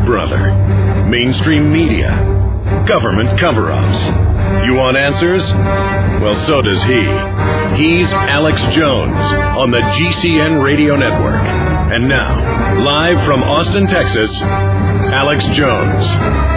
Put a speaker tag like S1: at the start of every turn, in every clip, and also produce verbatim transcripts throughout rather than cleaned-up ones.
S1: brother. Mainstream media. Government cover-ups. You want answers? Well, so does he. He's Alex Jones on the G C N Radio Network. And now, live from Austin, Texas, Alex Jones.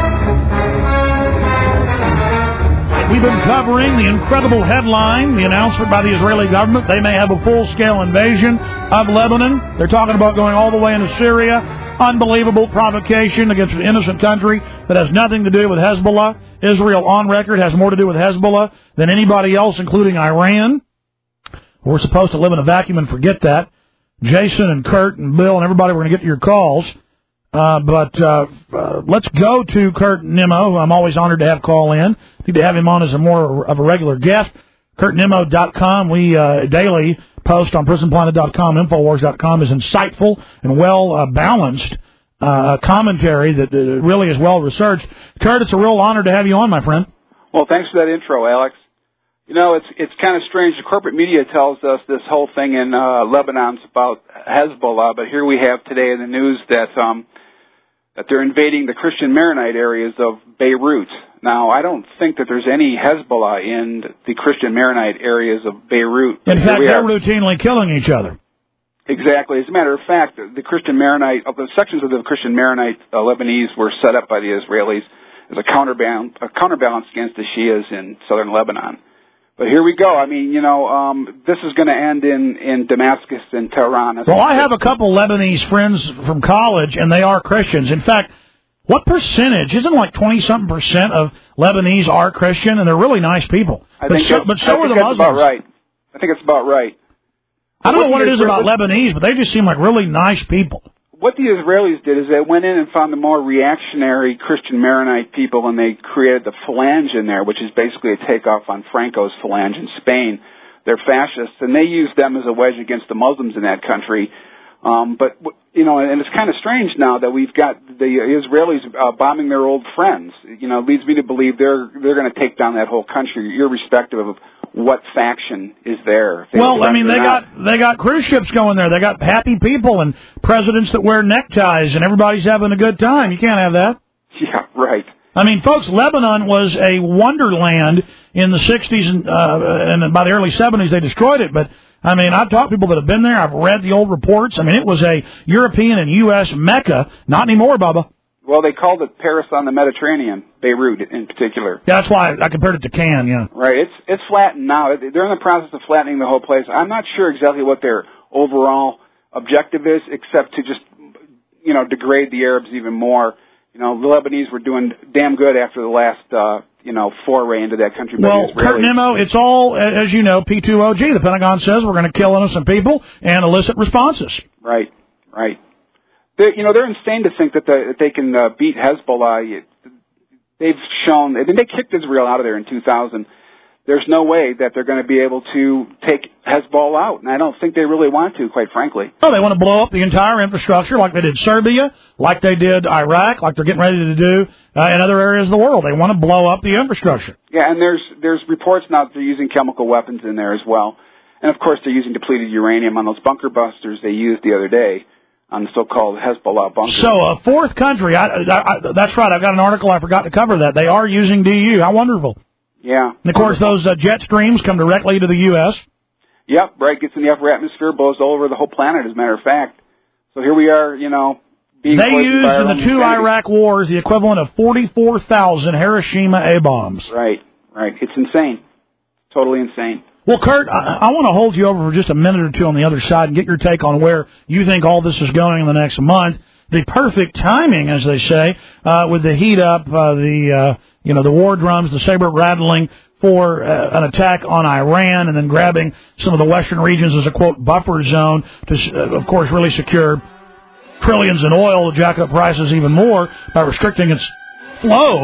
S2: We've been covering the incredible headline, the announcement by the Israeli government. They may have a full-scale invasion of Lebanon. They're talking about going all the way into Syria. Unbelievable provocation against an innocent country that has nothing to do with Hezbollah. Israel, on record, has more to do with Hezbollah than anybody else, including Iran. We're supposed to live in a vacuum and forget that. Jason and Kurt and Bill and everybody, we're going to get to your calls. Uh, but uh, uh, let's go to Kurt Nimmo, who I'm always honored to have call in. Need to have him on as a more of a regular guest. Kurt Nimmo dot com. We uh, daily post on Prison Planet dot com, Infowars dot com is insightful and well uh, balanced uh, commentary that uh, really is well researched. Kurt, it's a real honor to have you on, my friend.
S3: Well, thanks for that intro, Alex. You know, it's it's kind of strange. The corporate media tells us this whole thing in uh, Lebanon's about Hezbollah, but here we have today in the news that um, that they're invading the Christian Maronite areas of Beirut. Now, I don't think that there's any Hezbollah in the Christian Maronite areas of Beirut.
S2: In fact, they're routinely killing each other.
S3: Exactly. As a matter of fact, the Christian Maronite, of the sections of the Christian Maronite uh, Lebanese were set up by the Israelis as a counterbalance, a counterbalance against the Shias in southern Lebanon. But here we go. I mean, you know, um, this is going to end in, in Damascus and Tehran.
S2: Well, I have a couple Lebanese friends from college, and they are Christians. In fact, what percentage? Isn't like twenty-something percent of Lebanese are Christian, and they're really nice people.
S3: I
S2: but
S3: think
S2: so, but so
S3: I
S2: are
S3: think
S2: the
S3: that's
S2: Muslims.
S3: About right. I think it's about right.
S2: I don't
S3: what
S2: know what it is about
S3: Israelis,
S2: Lebanese, but they just seem like really nice people.
S3: What the Israelis did is they went in and found the more reactionary Christian Maronite people, and they created the Phalange in there, which is basically a takeoff on Franco's Phalange in Spain. They're fascists, and they used them as a wedge against the Muslims in that country. Um, but, you know, and it's kind of strange now that we've got the Israelis uh, bombing their old friends. You know, it leads me to believe they're they're going to take down that whole country, irrespective of what faction is there.
S2: Well, I mean, they got they got cruise ships going there. They got happy people and presidents that wear neckties, and everybody's having a good time. You can't have that.
S3: Yeah, right.
S2: I mean, folks, Lebanon was a wonderland in the sixties, and, uh, and by the early seventies they destroyed it, but I mean, I've talked to people that have been there. I've read the old reports. I mean, it was a European and U S Mecca. Not anymore, Bubba.
S3: Well, they called it Paris on the Mediterranean, Beirut in particular.
S2: Yeah, that's why I compared it to Cannes, yeah.
S3: Right. It's it's flattened now. They're in the process of flattening the whole place. I'm not sure exactly what their overall objective is, except to just, you know, degrade the Arabs even more. You know, the Lebanese were doing damn good after the last, uh, you know, foray into that country.
S2: Well, Kurt Nimmo, it's all, as you know, P two O G. The Pentagon says we're going to kill innocent people and elicit responses.
S3: Right, right. They're, you know, they're insane to think that, the, that they can uh, beat Hezbollah. They've shown, I mean, they kicked Israel out of there in two thousand. There's no way that they're going to be able to take Hezbollah out, and I don't think they really want to, quite frankly.
S2: Oh, they want to blow up the entire infrastructure like they did Serbia, like they did Iraq, like they're getting ready to do uh, in other areas of the world. They want to blow up the infrastructure.
S3: Yeah, and there's there's reports now that they're using chemical weapons in there as well. And, of course, they're using depleted uranium on those bunker busters they used the other day on the so-called Hezbollah bunkers.
S2: So a fourth country, I, I, I, that's right, I've got an article, I forgot to cover that. They are using D U. How wonderful.
S3: Yeah.
S2: And, of course, those uh, jet streams come directly to the U S
S3: Yep, right, gets in the upper atmosphere, blows all over the whole planet, as a matter of fact. So here we are, you know, being
S2: They used
S3: in the
S2: two
S3: insanity.
S2: Iraq wars the equivalent of forty-four thousand Hiroshima A-bombs.
S3: Right, right. It's insane. Totally insane.
S2: Well, Kurt, I, I want to hold you over for just a minute or two on the other side and get your take on where you think all this is going in the next month. The perfect timing, as they say, uh, with the heat up, uh, the uh, you know the war drums, the saber rattling for uh, an attack on Iran, and then grabbing some of the western regions as a quote buffer zone to, uh, of course, really secure trillions in oil, jack up prices even more by restricting its flow.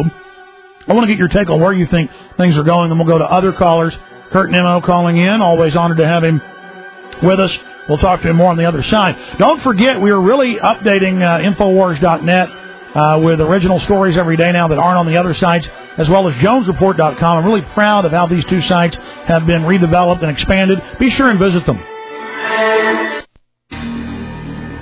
S2: I want to get your take on where you think things are going, and we'll go to other callers. Kurt Nimmo calling in. Always honored to have him with us. We'll talk to him more on the other side. Don't forget, we are really updating uh, Infowars dot net uh, with original stories every day now that aren't on the other sites, as well as Jones Report dot com. I'm really proud of how these two sites have been redeveloped and expanded. Be sure and visit them.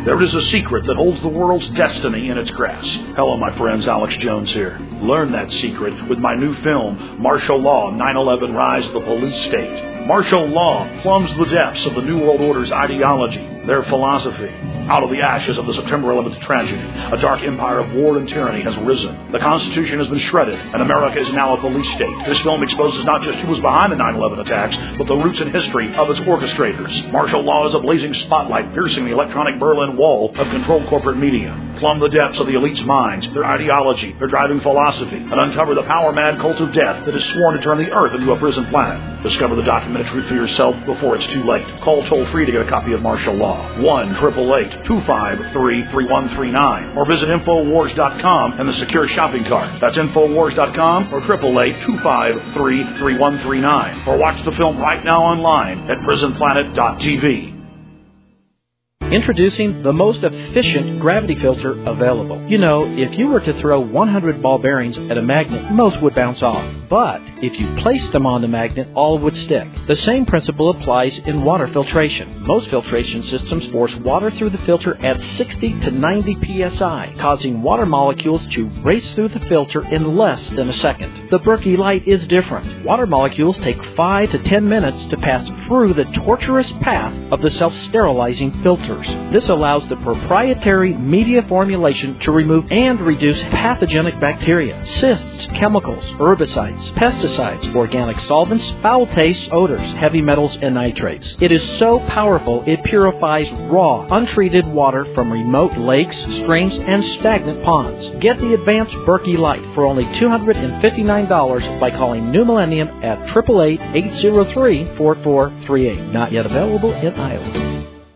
S2: There is a secret that holds the world's destiny in its grasp. Hello, my friends. Alex Jones here. Learn that secret with my new film, Martial Law, nine eleven Rise of the Police State. Martial law plumbs the depths of the New World Order's ideology, their philosophy. Out of the ashes of the September eleventh tragedy, a dark empire of war and tyranny has risen. The Constitution has been shredded, and America is now a police state. This film exposes not just who was behind the nine eleven attacks, but the roots and history of its orchestrators. Martial law is a blazing spotlight piercing the electronic Berlin Wall of controlled corporate media. Plumb the depths of the elite's minds, their ideology, their driving philosophy, and uncover the power-mad cult of death that is sworn to turn the earth into a prison planet. Discover the documented truth for yourself before it's too late. Call toll-free to get a copy of Martial Law. one eight eight eight, two five three, three one three nine. Or visit Infowars dot com and the secure shopping cart. That's Infowars dot com or eight eight eight, two five three, three one three nine. Or watch the film right now online at prison planet dot t v.
S4: Introducing the most efficient gravity filter available. You know, if you were to throw one hundred ball bearings at a magnet, most would bounce off. But if you placed them on the magnet, all would stick. The same principle applies in water filtration. Most filtration systems force water through the filter at sixty to ninety p s i, causing water molecules to race through the filter in less than a second. The Berkey Light is different. Water molecules take five to ten minutes to pass through the tortuous path of the self-sterilizing filters. This allows the proprietary media formulation to remove and reduce pathogenic bacteria, cysts, chemicals, herbicides, pesticides, organic solvents, foul tastes, odors, heavy metals, and nitrates. It is so powerful it purifies raw, untreated water from remote lakes, streams, and stagnant ponds. Get the advanced Berkey Light for only two hundred fifty-nine dollars by calling New Millennium at eight eight eight, eight zero three, four four three eight. Not yet available in Iowa.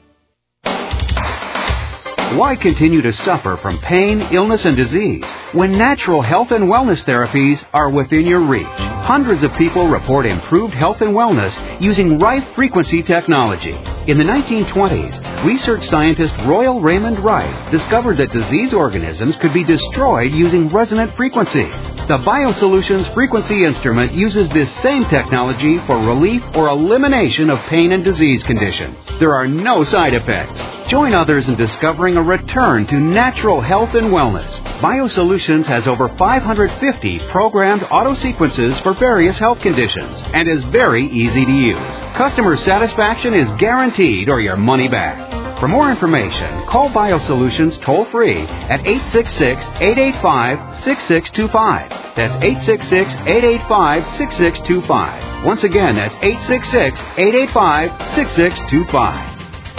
S5: Why continue to suffer from pain, illness, and disease when natural health and wellness therapies are within your reach? Hundreds of people report improved health and wellness using Rife frequency technology. In the nineteen twenties, research scientist Royal Raymond Rife discovered that disease organisms could be destroyed using resonant frequency. The BioSolutions frequency instrument uses this same technology for relief or elimination of pain and disease conditions. There are no side effects. Join others in discovering a return to natural health and wellness. BioSolutions has over five hundred fifty programmed auto sequences for various health conditions and is very easy to use. Customer satisfaction is guaranteed or your money back. For more information, call BioSolutions toll-free at eight six six, eight eight five, six six two five. That's eight six six, eight eight five, six six two five. Once again, that's eight six six, eight eight five, six six two five.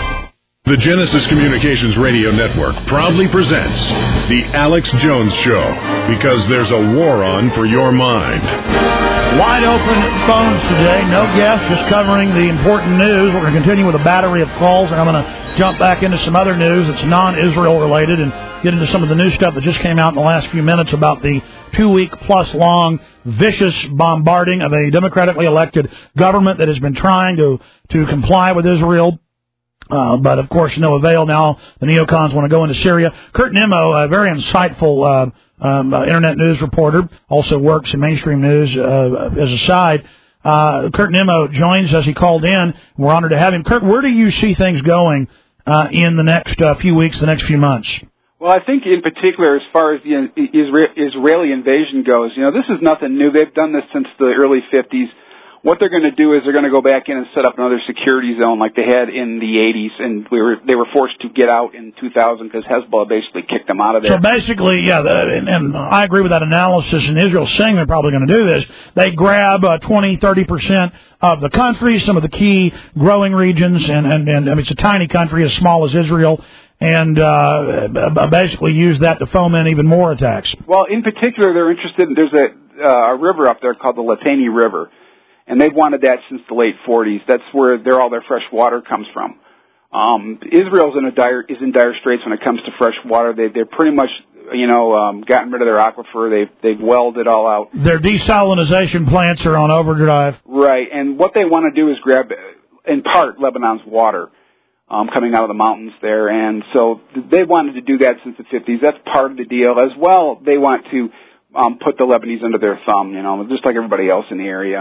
S1: The Genesis Communications Radio Network proudly presents The Alex Jones Show, because there's a war on for your mind.
S2: Wide open phones today, no guests, just covering the important news. We're going to continue with a battery of calls, and I'm going to jump back into some other news that's non-Israel related and get into some of the new stuff that just came out in the last few minutes about the two-week-plus-long vicious bombarding of a democratically elected government that has been trying to, to comply with Israel. Uh, but, of course, no avail now. The neocons want to go into Syria. Kurt Nimmo, a very insightful uh, um, uh, Internet news reporter, also works in mainstream news uh, as a side. Uh, Kurt Nimmo joins us. He called in. We're honored to have him. Kurt, where do you see things going uh, in the next uh, few weeks, the next few months?
S3: Well, I think in particular, as far as the Israeli invasion goes, you know, this is nothing new. They've done this since the early fifties. What they're going to do is they're going to go back in and set up another security zone like they had in the eighties, and we were they were forced to get out in two thousand because Hezbollah basically kicked them out of there.
S2: So basically, yeah, the, and, and I agree with that analysis, and Israel's saying they're probably going to do this. They grab uh, twenty, thirty percent of the country, some of the key growing regions, and, and, and I mean, it's a tiny country as small as Israel, and uh, basically use that to foment even more attacks.
S3: Well, in particular, they're interested in, there's a, uh, a river up there called the Litani River. And they've wanted that since the late forties. That's where they're, all their fresh water comes from. Um, Israel's in a dire, is in dire straits when it comes to fresh water. They, they're pretty much, you know, um, gotten rid of their aquifer. They've, they've welled it all out.
S2: Their desalinization plants are on overdrive.
S3: Right. And what they want to do is grab, in part, Lebanon's water um, coming out of the mountains there. And so they wanted to do that since the fifties. That's part of the deal. As well, they want to um, put the Lebanese under their thumb, you know, just like everybody else in the area.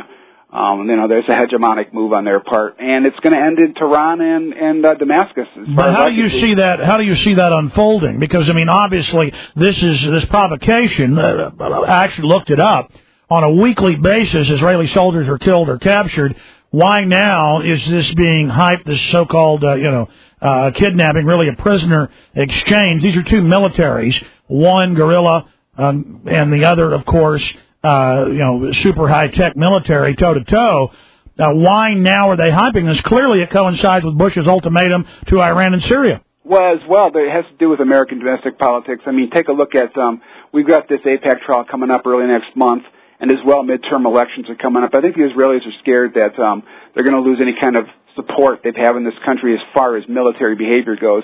S3: Um, you know, there's a hegemonic move on their part, and it's going to end in Tehran and, and uh, Damascus.
S2: But how do you see that? How do you see that unfolding? Because I mean, obviously, this is this provocation. Uh, I actually looked it up. On a weekly basis, Israeli soldiers are killed or captured. Why now is this being hyped? This so-called, uh, you know, uh, kidnapping, really a prisoner exchange. These are two militaries, one guerrilla um, and the other, of course. Uh, you know, super high-tech military toe-to-toe. Uh, why now are they hyping this? Clearly it coincides with Bush's ultimatum to Iran and Syria.
S3: Well, as well, it has to do with American domestic politics. I mean, take a look at, um, we've got this AIPAC trial coming up early next month, and as well, midterm elections are coming up. I think the Israelis are scared that um, they're going to lose any kind of support they have in this country as far as military behavior goes.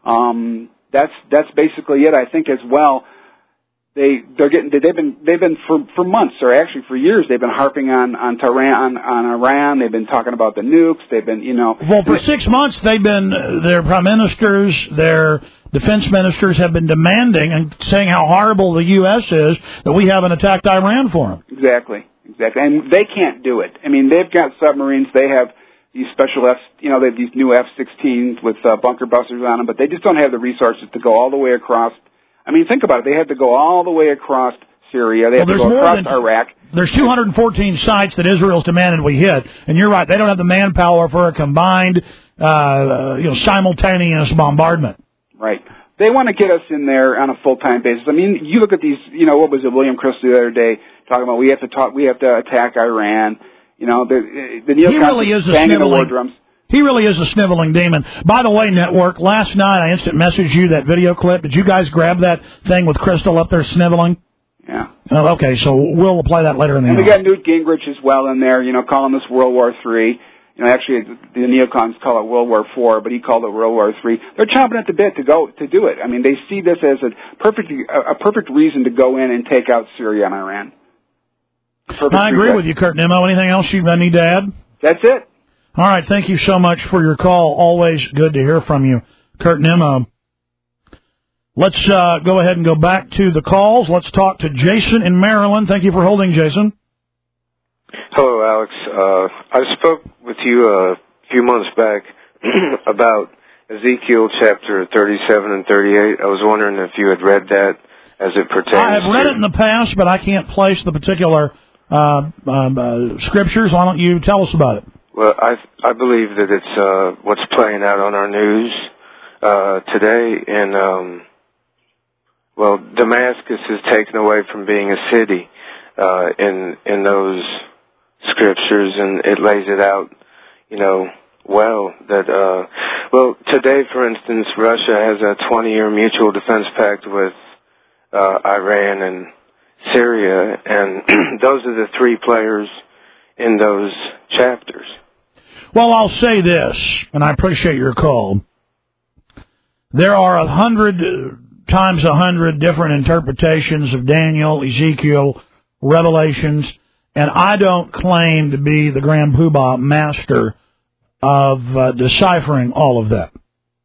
S3: Um, that's that's basically it. I think as well. They they're getting they've been they've been for for months or actually for years they've been harping on on Tehran on, on Iran. They've been talking about the nukes. They've been you know
S2: well for six months they've been their prime ministers, their defense ministers have been demanding and saying how horrible the U S is that we haven't attacked Iran for them.
S3: Exactly, exactly, and they can't do it. I mean, they've got submarines. They have these special F you know they have these new F sixteens with uh, bunker busters on them, but they just don't have the resources to go all the way across. I mean, think about it. They had to go all the way across Syria. They had
S2: well,
S3: to go across
S2: than,
S3: Iraq.
S2: There's two hundred fourteen sites that Israel's demanded we hit, and you're right. They don't have the manpower for a combined, uh, you know, simultaneous bombardment.
S3: Right. They want to get us in there on a full-time basis. I mean, you look at these. You know, what was it? William Crystal the other day talking about we have to talk. We have to attack Iran. You know, the the neocons
S2: really is
S3: banging the war drums.
S2: He really is a sniveling demon. By the way, Network, last night I instant messaged you that video clip. Did you guys grab that thing with Crystal up there sniveling?
S3: Yeah.
S2: Oh, okay, so we'll play that later in the
S3: And
S2: hour.
S3: we got Newt Gingrich as well in there, you know, calling this World War Three. You know, actually, the neocons call it World War Four, but he called it World War Three. They're chomping at the bit to go to do it. I mean, they see this as a perfect a perfect reason to go in and take out Syria and Iran. Perfect
S2: I agree
S3: reason.
S2: with you, Kurt Nimmo. Anything else you need to add?
S3: That's it.
S2: All right, thank you so much for your call. Always good to hear from you, Kurt Nimmo. Let's uh, go ahead and go back to the calls. Let's talk to Jason in Maryland. Thank you for holding, Jason.
S6: Hello, Alex. Uh, I spoke with you a few months back about Ezekiel chapter thirty-seven and thirty-eight. I was wondering if you had read that as it pertains to...
S2: I have read it in the past, but I can't place the particular uh, um, uh, scriptures. Why don't you tell us about it?
S6: Well, I I believe that it's uh, what's playing out on our news uh, today. And, um, well, Damascus is taken away from being a city uh, in in those scriptures, and it lays it out, you know, well. That uh, well, today, for instance, Russia has a twenty-year mutual defense pact with uh, Iran and Syria, and those are the three players in those chapters.
S2: Well, I'll say this, and I appreciate your call. There are a hundred times a hundred different interpretations of Daniel, Ezekiel, Revelations, and I don't claim to be the grand poobah master of uh, deciphering all of that.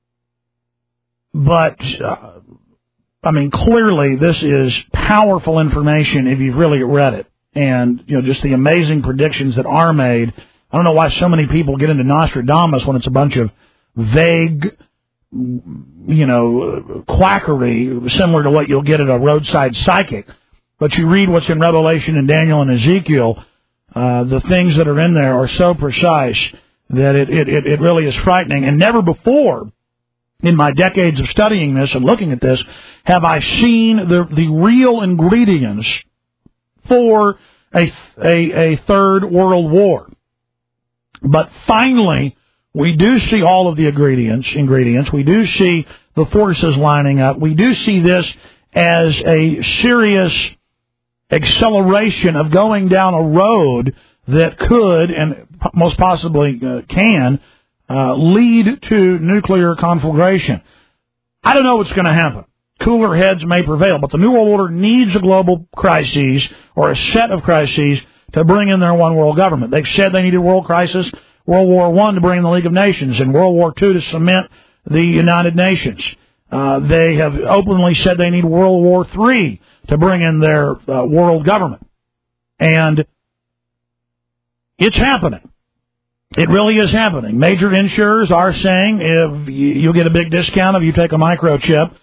S2: But, uh, I mean, clearly this is powerful information if you've really read it. And, you know, just the amazing predictions that are made. I don't know why so many people get into Nostradamus when it's a bunch of vague, you know, quackery, similar to what you'll get at a roadside psychic. But you read what's in Revelation and Daniel and Ezekiel, uh, the things that are in there are so precise that it, it, it really is frightening. And never before, in my decades of studying this and looking at this, have I seen the, the real ingredients for a, a, a third world war. But finally, we do see all of the ingredients, ingredients. We do see the forces lining up. We do see this as a serious acceleration of going down a road that could, and most possibly uh, can, uh, lead to nuclear conflagration. I don't know what's going to happen. Cooler heads may prevail, but the New World Order needs a global crisis or a set of crises to bring in their one world government. They've said they needed world crisis, World War One to bring in the League of Nations, and World War Two to cement the United Nations. Uh, they have openly said they need World War Three to bring in their uh, world government. And It's happening. It really is happening. Major insurers are saying if you'll get a big discount if you take a microchip,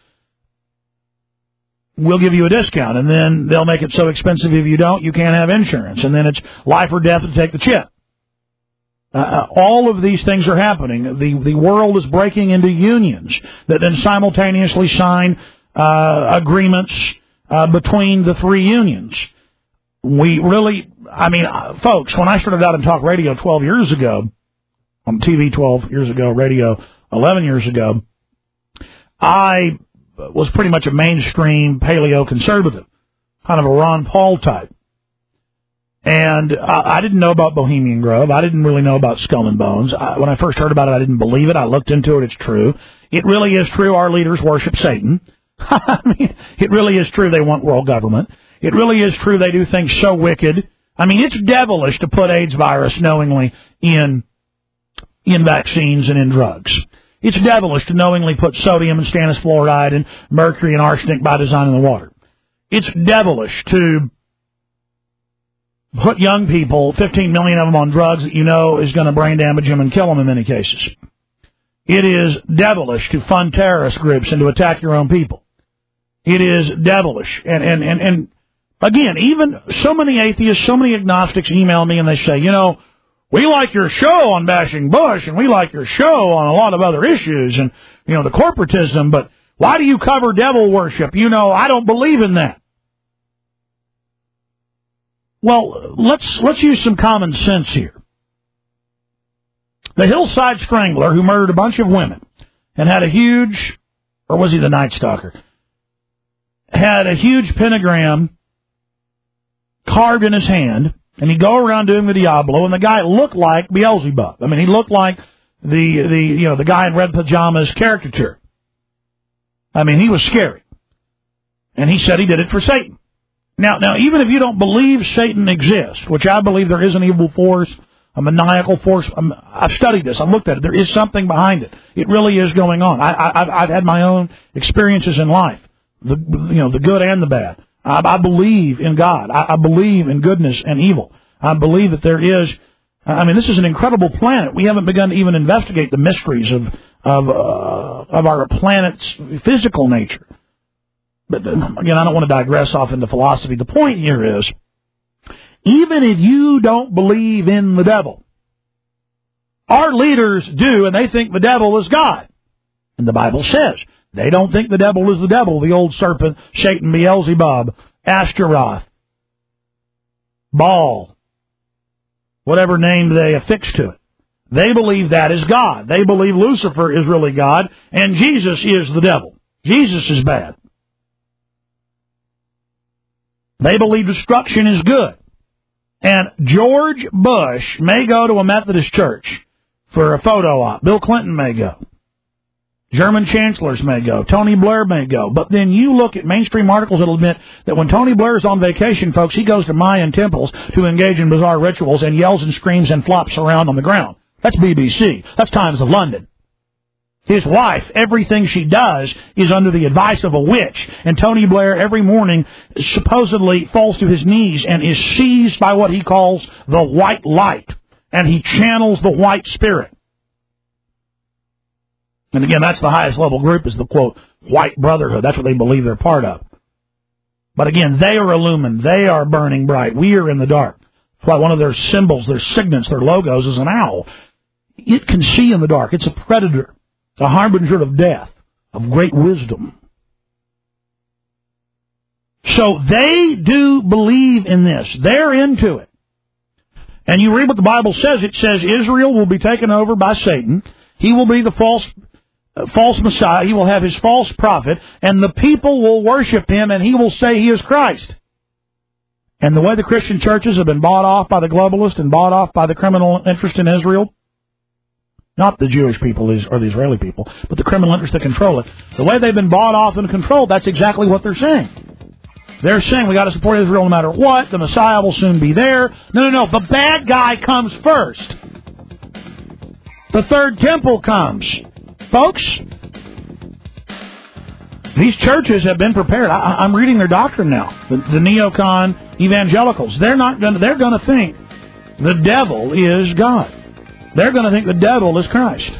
S2: we'll give you a discount. And then they'll make it so expensive if you don't, you can't have insurance. And then it's life or death to take the chip. Uh, all of these things are happening. The the world is breaking into unions that then simultaneously sign uh, agreements uh, between the three unions. We really, I mean, uh, folks, when I started out in talk radio twelve years ago, on T V twelve years ago, radio eleven years ago, I was pretty much a mainstream paleo-conservative, kind of a Ron Paul type. And uh, I didn't know about Bohemian Grove. I didn't really know about Skull and Bones. I, when I first heard about it, I didn't believe it. I looked into it. It's true. It really is true. Our leaders worship Satan. I mean, it really is true. They want world government. It really is true. They do things so wicked. I mean, it's devilish to put AIDS virus knowingly in in vaccines and in drugs. It's devilish to knowingly put sodium and stannous fluoride and mercury and arsenic by design in the water. It's devilish to put young people, fifteen million of them, on drugs that you know is going to brain damage them and kill them in many cases. It is devilish to fund terrorist groups and to attack your own people. It is devilish. And, and, and, and again, even so many atheists, so many agnostics email me and they say, you know, we like your show on bashing Bush and we like your show on a lot of other issues and, you know, the corporatism, but why do you cover devil worship? You know, I don't believe in that. Well, let's let's use some common sense here. The Hillside Strangler, who murdered a bunch of women and had a huge, or was he the Night Stalker, had a huge pentagram carved in his hand, and he'd go around doing the Diablo, and the guy looked like Beelzebub. I mean, he looked like the the you know the guy in red pajamas caricature. I mean, he was scary, and he said he did it for Satan. Now, now, even if you don't believe Satan exists, which I believe there is an evil force, a maniacal force, I'm, I've studied this, I've looked at it, there is something behind it. It really is going on. I, I, I've, I've had my own experiences in life, the you know the good and the bad. I, I believe in God. I, I believe in goodness and evil. I believe that there is. I mean, this is an incredible planet. We haven't begun to even investigate the mysteries of of uh, of our planet's physical nature. But again, I don't want to digress off into philosophy. The point here is, even if you don't believe in the devil, our leaders do, and they think the devil is God. And the Bible says they don't think the devil is the devil, the old serpent, Satan, Beelzebub, Ashtaroth, Baal, whatever name they affix to it. They believe that is God. They believe Lucifer is really God, and Jesus is the devil. Jesus is bad. They believe destruction is good. And George Bush may go to a Methodist church for a photo op. Bill Clinton may go. German chancellors may go. Tony Blair may go. But then you look at mainstream articles that will admit that when Tony Blair is on vacation, folks, he goes to Mayan temples to engage in bizarre rituals and yells and screams and flops around on the ground. That's B B C. That's Times of London. His wife, everything she does is under the advice of a witch. And Tony Blair every morning supposedly falls to his knees and is seized by what he calls the white light. And he channels the white spirit. And again, that's the highest level group, is the, quote, white brotherhood. That's what they believe they're part of. But again, they are illumined. They are burning bright. We are in the dark. That's why one of their symbols, their signets, their logos is an owl. It can see in the dark. It's a predator. A harbinger of death, of great wisdom. So they do believe in this. They're into it. And you read what the Bible says. It says Israel will be taken over by Satan. He will be the false uh, false Messiah. He will have his false prophet. And the people will worship him, and he will say he is Christ. And the way the Christian churches have been bought off by the globalists and bought off by the criminal interest in Israel, not the Jewish people or the Israeli people, but the criminal interests that control it. The way they've been bought off and controlled, that's exactly what they're saying. They're saying we got to support Israel no matter what. The Messiah will soon be there. No, no, no. The bad guy comes first. The third temple comes. Folks, these churches have been prepared. I, I'm reading their doctrine now. The, the neocon evangelicals. They're not going to, they're going to think the devil is God. They're going to think the devil is Christ.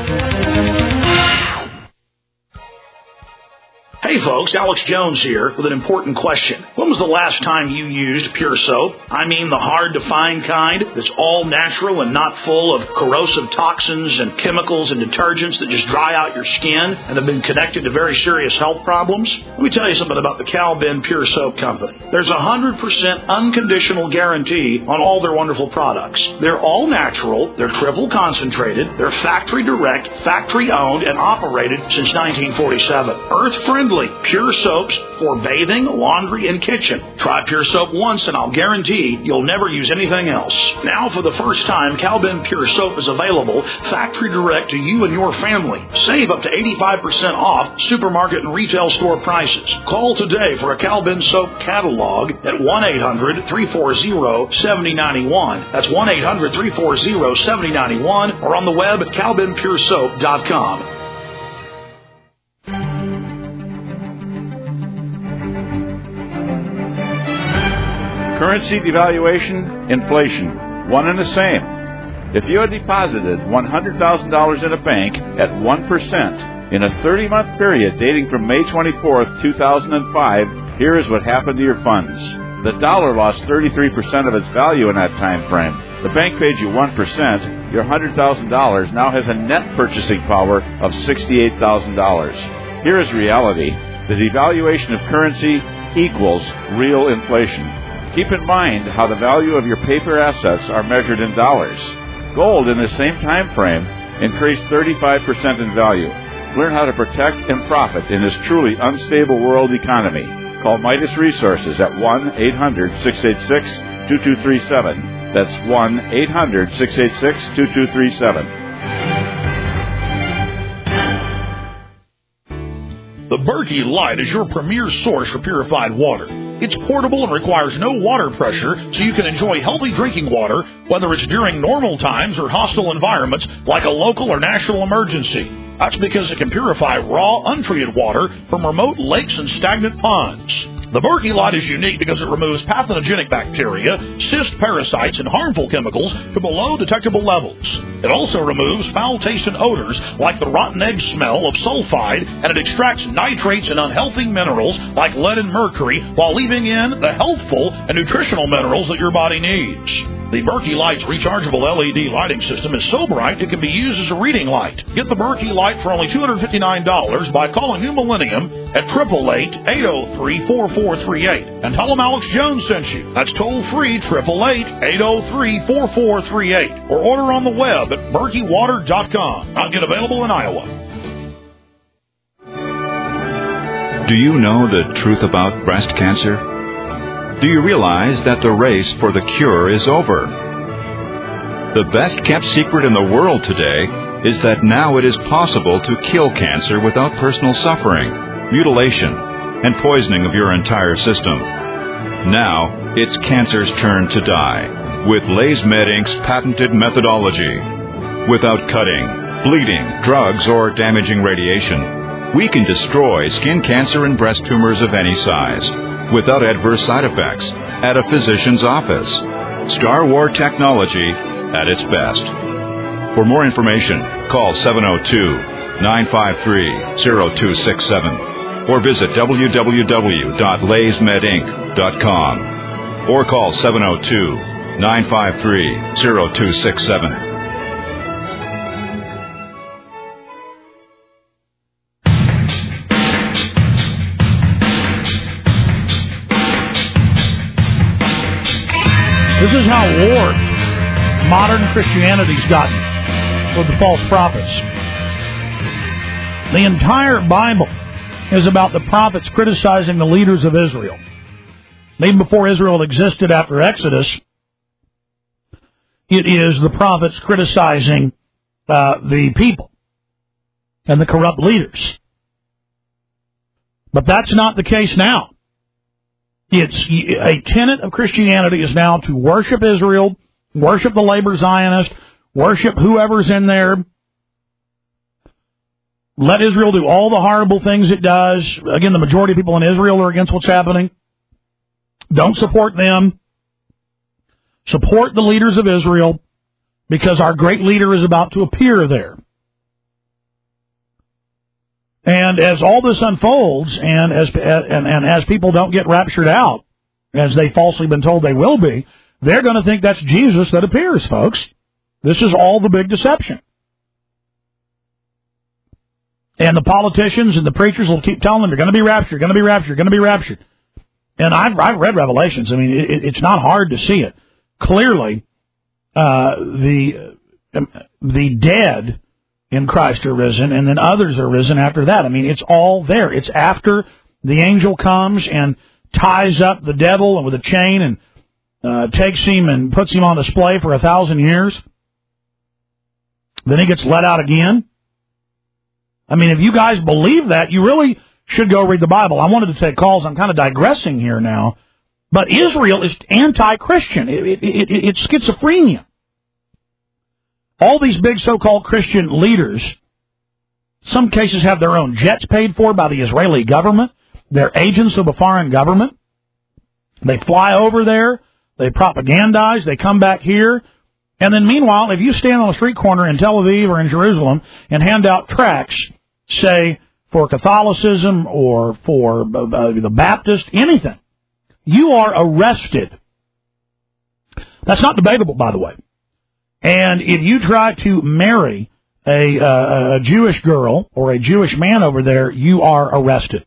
S7: Hey folks, Alex Jones here with an important question. When was the last time you used Pure Soap? I mean the hard-to-find kind that's all natural and not full of corrosive toxins and chemicals and detergents that just dry out your skin and have been connected to very serious health problems? Let me tell you something about the Cal-Ben Pure Soap Company. There's a one hundred percent unconditional guarantee on all their wonderful products. They're all natural, they're triple concentrated, they're factory direct, factory owned, and operated since nineteen forty-seven. Earth-friendly. Pure soaps for bathing, laundry, and kitchen. Try Pure Soap once and I'll guarantee you'll never use anything else. Now for the first time, Cal-Ben Pure Soap is available factory direct to you and your family. Save up to eighty-five percent off supermarket and retail store prices. Call today for a Cal-Ben Soap catalog at one eight hundred, three four zero, seven zero nine one. That's one eight hundred, three four zero, seven zero nine one or on the web at cal ben pure soap dot com.
S8: Currency devaluation, inflation, one and the same. If you had deposited one hundred thousand dollars in a bank at one percent in a thirty-month period dating from May twenty-fourth, two thousand five, here is what happened to your funds. The dollar lost thirty-three percent of its value in that time frame. The bank paid you one percent. Your one hundred thousand dollars now has a net purchasing power of sixty-eight thousand dollars. Here is reality. The devaluation of currency equals real inflation. Keep in mind how the value of your paper assets are measured in dollars. Gold in the same time frame increased thirty-five percent in value. Learn how to protect and profit in this truly unstable world economy. Call Midas Resources at one eight hundred, six eight six, two two three seven. That's one eight hundred, six eight six, two two three seven.
S2: The Berkey Light is your premier source for purified water. It's portable and requires no water pressure, so you can enjoy healthy drinking water, whether it's during normal times or hostile environments like a local or national emergency. That's because it can purify raw, untreated water from remote lakes and stagnant ponds. The Berkey Light is unique because it removes pathogenic bacteria, cyst parasites, and harmful chemicals to below detectable levels. It also removes foul taste and odors like the rotten egg smell of sulfide, and it extracts nitrates and unhealthy minerals like lead and mercury while leaving in the healthful and nutritional minerals that your body needs. The Berkey Light's rechargeable L E D lighting system is so bright it can be used as a reading light. Get the Berkey Light for only two hundred fifty-nine dollars by calling New Millennium at eight eight eight, eight oh three, four four three eight. And tell them Alex Jones sent you. That's toll free, eight eight eight, eight oh three, four four three eight. Or order on the web at berkey water dot com. Not yet available in Iowa.
S9: Do you know the truth about breast cancer? Do you realize that the race for the cure is over? The best-kept secret in the world today is that now it is possible to kill cancer without personal suffering, mutilation, and poisoning of your entire system. Now, it's cancer's turn to die with LaysMed Incorporated's patented methodology. Without cutting, bleeding, drugs, or damaging radiation, we can destroy skin cancer and breast tumors of any size without adverse side effects at a physician's office. Star War technology at its best. For more information, call seven oh two, nine five three, oh two six seven or visit w w w dot lays med inc dot com or call seven oh two, nine five three, oh two six seven.
S2: This is how warped modern Christianity's gotten with the false prophets. The entire Bible is about the prophets criticizing the leaders of Israel. Even before Israel existed after Exodus, it is the prophets criticizing uh, the people and the corrupt leaders. But that's not the case now. It's a tenet of Christianity is now to worship Israel, worship the labor Zionist, worship whoever's in there. Let Israel do all the horrible things it does. Again, the majority of people in Israel are against what's happening. Don't support them. Support the leaders of Israel because our great leader is about to appear there. And as all this unfolds, and as and, and as people don't get raptured out, as they've falsely been told they will be, they're going to think that's Jesus that appears, folks. This is all the big deception. And the politicians and the preachers will keep telling them, you're going to be raptured, you're going to be raptured, you're going to be raptured. And I've, I've read Revelations. I mean, it, it's not hard to see it. Clearly, uh, the uh, the dead in Christ are risen, and then others are risen after that. I mean, it's all there. It's after the angel comes and ties up the devil with a chain and uh, takes him and puts him on display for a thousand years. Then he gets let out again. I mean, if you guys believe that, you really should go read the Bible. I wanted to take calls. I'm kind of digressing here now. But Israel is anti-Christian. It, it, it, it's schizophrenia. All these big so-called Christian leaders, some cases have their own jets paid for by the Israeli government. They're agents of a foreign government. They fly over there. They propagandize. They come back here. And then meanwhile, if you stand on a street corner in Tel Aviv or in Jerusalem and hand out tracts, say, for Catholicism or for uh, the Baptist, anything, you are arrested. That's not debatable, by the way. And if you try to marry a, uh, a Jewish girl or a Jewish man over there, you are arrested.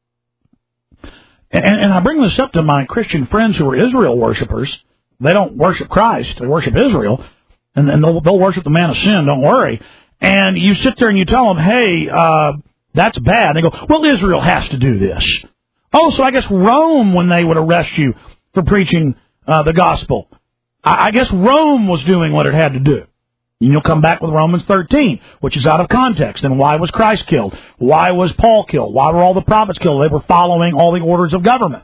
S2: And, and I bring this up to my Christian friends who are Israel worshipers. They don't worship Christ. They worship Israel. And, and they'll, they'll worship the man of sin, don't worry. And you sit there and you tell them, hey, uh, that's bad. And they go, well, Israel has to do this. Oh, so I guess Rome, when they would arrest you for preaching uh, the gospel, I, I guess Rome was doing what it had to do. And you'll come back with Romans thirteen, which is out of context. And why was Christ killed? Why was Paul killed? Why were all the prophets killed? They were following all the orders of government.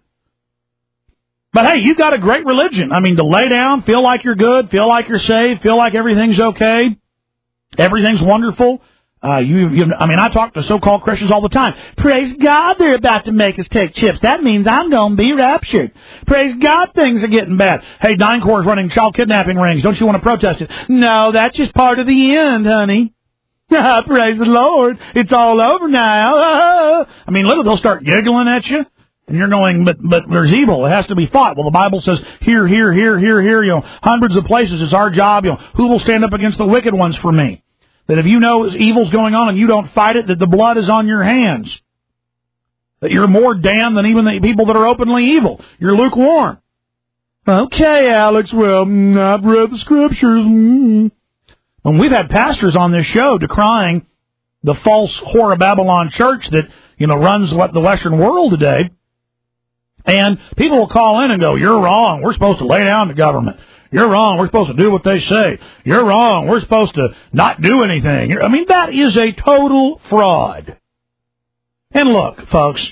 S2: But hey, you've got a great religion. I mean, to lay down, feel like you're good, feel like you're saved, feel like everything's okay, everything's wonderful. Uh, you, you, I mean, I talk to so-called Christians all the time. Praise God, they're about to make us take chips. That means I'm going to be raptured. Praise God, things are getting bad. Hey, DynCorp is running child kidnapping rings. Don't you want to protest it? No, that's just part of the end, honey. Praise the Lord. It's all over now. I mean, literally, they'll start giggling at you. And you're going, but but there's evil. It has to be fought. Well, the Bible says here, here, here, here, here, you know, hundreds of places. It's our job. You know, who will stand up against the wicked ones for me? That if you know evil's going on and you don't fight it, that the blood is on your hands. That you're more damned than even the people that are openly evil. You're lukewarm. Okay, Alex, well, I've read the scriptures. Mm. And we've had pastors on this show decrying the false whore of Babylon church that, you know, runs what the Western world today. And people will call in and go, you're wrong. We're supposed to lay down to government. You're wrong. We're supposed to do what they say. You're wrong. We're supposed to not do anything. I mean, that is a total fraud. And look, folks,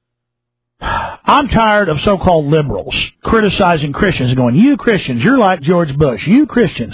S2: I'm tired of so-called liberals criticizing Christians and going, you Christians, you're like George Bush. You Christians,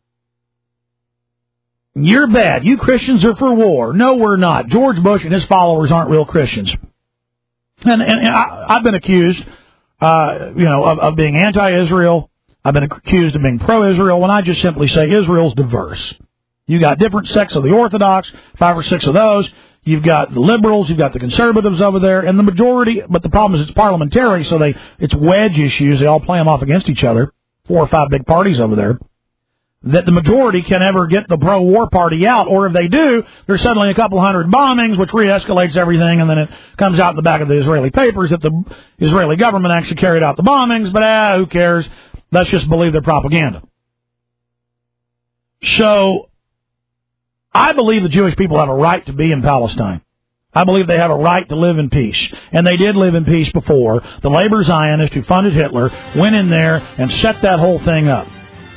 S2: you're bad. You Christians are for war. No, we're not. George Bush and his followers aren't real Christians. And, and, and I, I've been accused, uh, you know, of, of being anti-Israel. I've been accused of being pro-Israel when I just simply say Israel's diverse. You got different sects of the Orthodox, five or six of those. You've got the liberals, you've got the conservatives over there, and the majority, but the problem is it's parliamentary, so they it's wedge issues. They all play them off against each other, four or five big parties over there, that the majority can ever get the pro-war party out, or if they do, there's suddenly a couple hundred bombings, which re-escalates everything, and then it comes out in the back of the Israeli papers that the Israeli government actually carried out the bombings, but ah, who cares? Let's just believe their propaganda. So, I believe the Jewish people have a right to be in Palestine. I believe they have a right to live in peace. And they did live in peace before. The labor Zionists who funded Hitler went in there and set that whole thing up.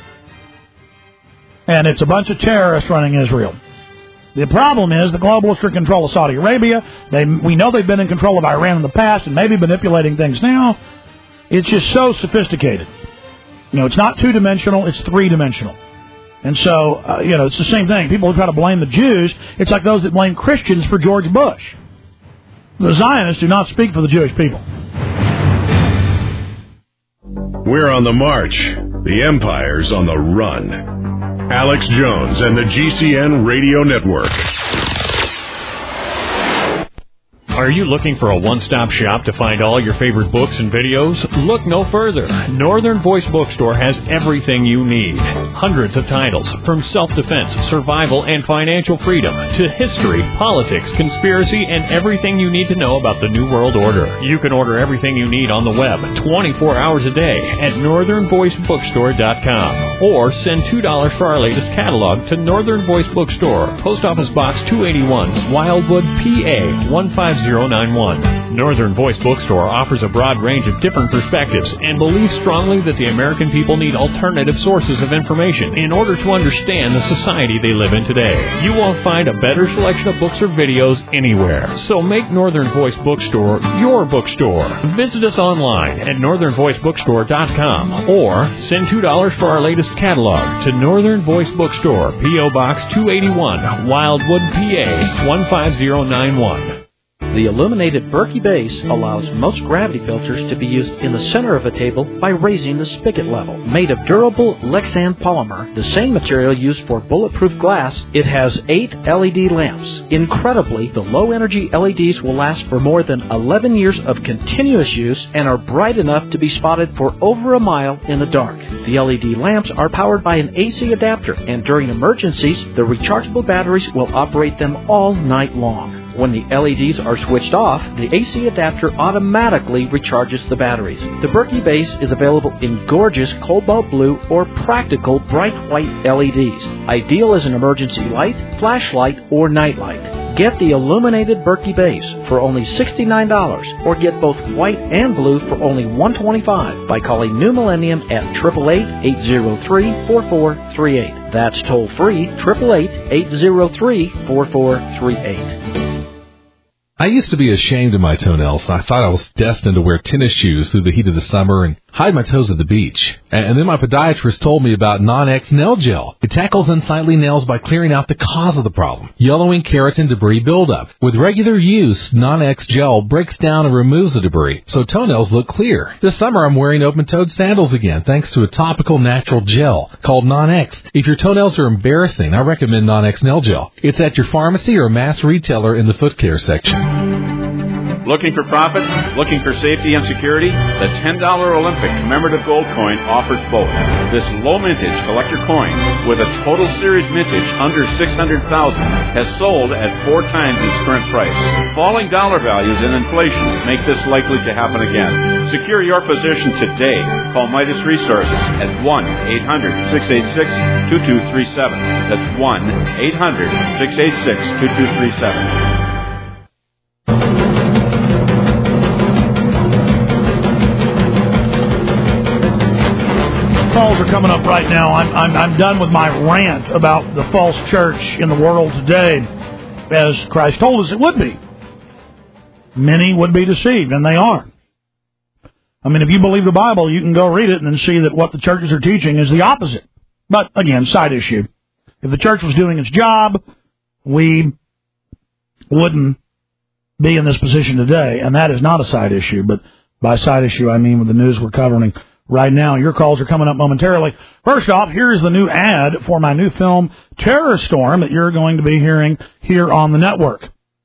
S2: And it's a bunch of terrorists running Israel. The problem is the globalists are in control of Saudi Arabia. They, we know they've been in control of Iran in the past and maybe manipulating things now. It's just so sophisticated. You know, it's not two-dimensional, it's three-dimensional. And so, uh, you know, it's the same thing. People who try to blame the Jews, it's like those that blame Christians for George Bush. The Zionists do not speak for the Jewish people.
S1: We're on the march. The empire's on the run. Alex Jones and the G C N Radio Network.
S10: Are you looking for a one-stop shop to find all your favorite books and videos? Look no further. Northern Voice Bookstore has everything you need. Hundreds of titles, from self-defense, survival, and financial freedom, to history, politics, conspiracy, and everything you need to know about the New World Order. You can order everything you need on the web twenty-four hours a day at northern voice bookstore dot com. Or send two dollars for our latest catalog to Northern Voice Bookstore, Post Office Box two eighty-one, Wildwood, P A one five zero nine one. Northern Voice Bookstore offers a broad range of different perspectives and believes strongly that the American people need alternative sources of information in order to understand the society they live in today. You won't find a better selection of books or videos anywhere. So make Northern Voice Bookstore your bookstore. Visit us online at northern voice bookstore dot com or send two dollars for our latest catalog to Northern Voice Bookstore, P O Box two eighty-one, Wildwood, P A one five zero nine one.
S4: The illuminated Berkey base allows most gravity filters to be used in the center of a table by raising the spigot level. Made of durable Lexan polymer, the same material used for bulletproof glass, it has eight L E D lamps. Incredibly, the low-energy L E Ds will last for more than eleven years of continuous use and are bright enough to be spotted for over a mile in the dark. The L E D lamps are powered by an A C adapter, and during emergencies, the rechargeable batteries will operate them all night long. When the L E Ds are switched off, the A C adapter automatically recharges the batteries. The Berkey base is available in gorgeous cobalt blue or practical bright white L E Ds, ideal as an emergency light, flashlight, or nightlight. Get the illuminated Berkey base for only sixty-nine dollars, or get both white and blue for only one hundred twenty-five dollars by calling New Millennium at eight eight eight, eight zero three, four four three eight. That's toll free, eight eight eight, eight zero three, four four three eight.
S11: I used to be ashamed of my toenails. I thought I was destined to wear tennis shoes through the heat of the summer and hide my toes at the beach. And then my podiatrist told me about Non-X Nail Gel. It tackles unsightly nails by clearing out the cause of the problem, yellowing keratin debris buildup. With regular use, Non-X Gel breaks down and removes the debris, so toenails look clear. This summer I'm wearing open-toed sandals again, thanks to a topical natural gel called Non-X. If your toenails are embarrassing, I recommend Non-X Nail Gel. It's at your pharmacy or mass retailer in the foot care section.
S8: Looking for profit? Looking for safety and security? The ten dollar Olympic commemorative gold coin offers both. This low mintage collector coin, with a total series mintage under six hundred thousand dollars, has sold at four times its current price. Falling dollar values and inflation make this likely to happen again. Secure your position today. Call Midas Resources at one eight hundred, six eight six, two two three seven. That's one eight hundred, six eight six, two two three seven.
S2: Calls are coming up right now. I'm, I'm I'm done with my rant about the false church in the world today, as Christ told us it would be. Many would be deceived, and they are. I mean, if you believe the Bible, you can go read it and then see that what the churches are teaching is the opposite. But, again, side issue. If the church was doing its job, we wouldn't be in this position today, and that is not a side issue. But by side issue, I mean with the news we're covering right now. Your calls are coming up momentarily. First off, here's the new ad for my new film, Terror Storm, that you're going to be hearing here on the network.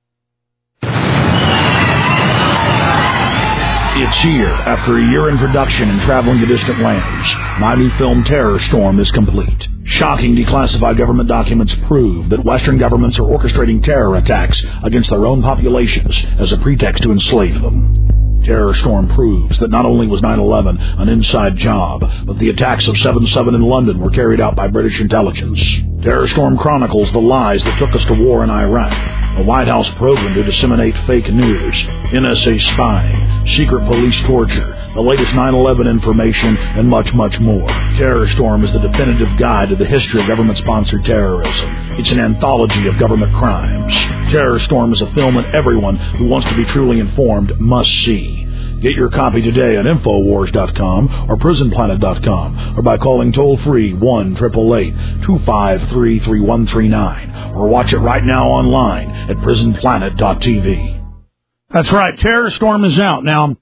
S2: It's here, after a year in production and traveling to distant lands. My new film, Terror Storm, is complete. Shocking declassified government documents prove that Western governments are orchestrating terror attacks against their own populations as a pretext to enslave them. Terror Storm proves that not only was nine eleven an inside job, but the attacks of seven seven in London were carried out by British intelligence. Terror Storm chronicles the lies that took us to war in Iraq, a White House program to disseminate fake news, N S A spying, secret police torture, the latest nine eleven information, and much, much more. Terror Storm is the definitive guide to the history of government-sponsored terrorism. It's an anthology of government crimes. Terror Storm is a film that everyone who wants to be truly informed must see. Get your copy today at Infowars dot com or Prison Planet dot com, or by calling toll-free one eight eight eight, two five three, three one three nine, or watch it right now online at Prison Planet dot T V. That's right, Terror Storm is out. Now,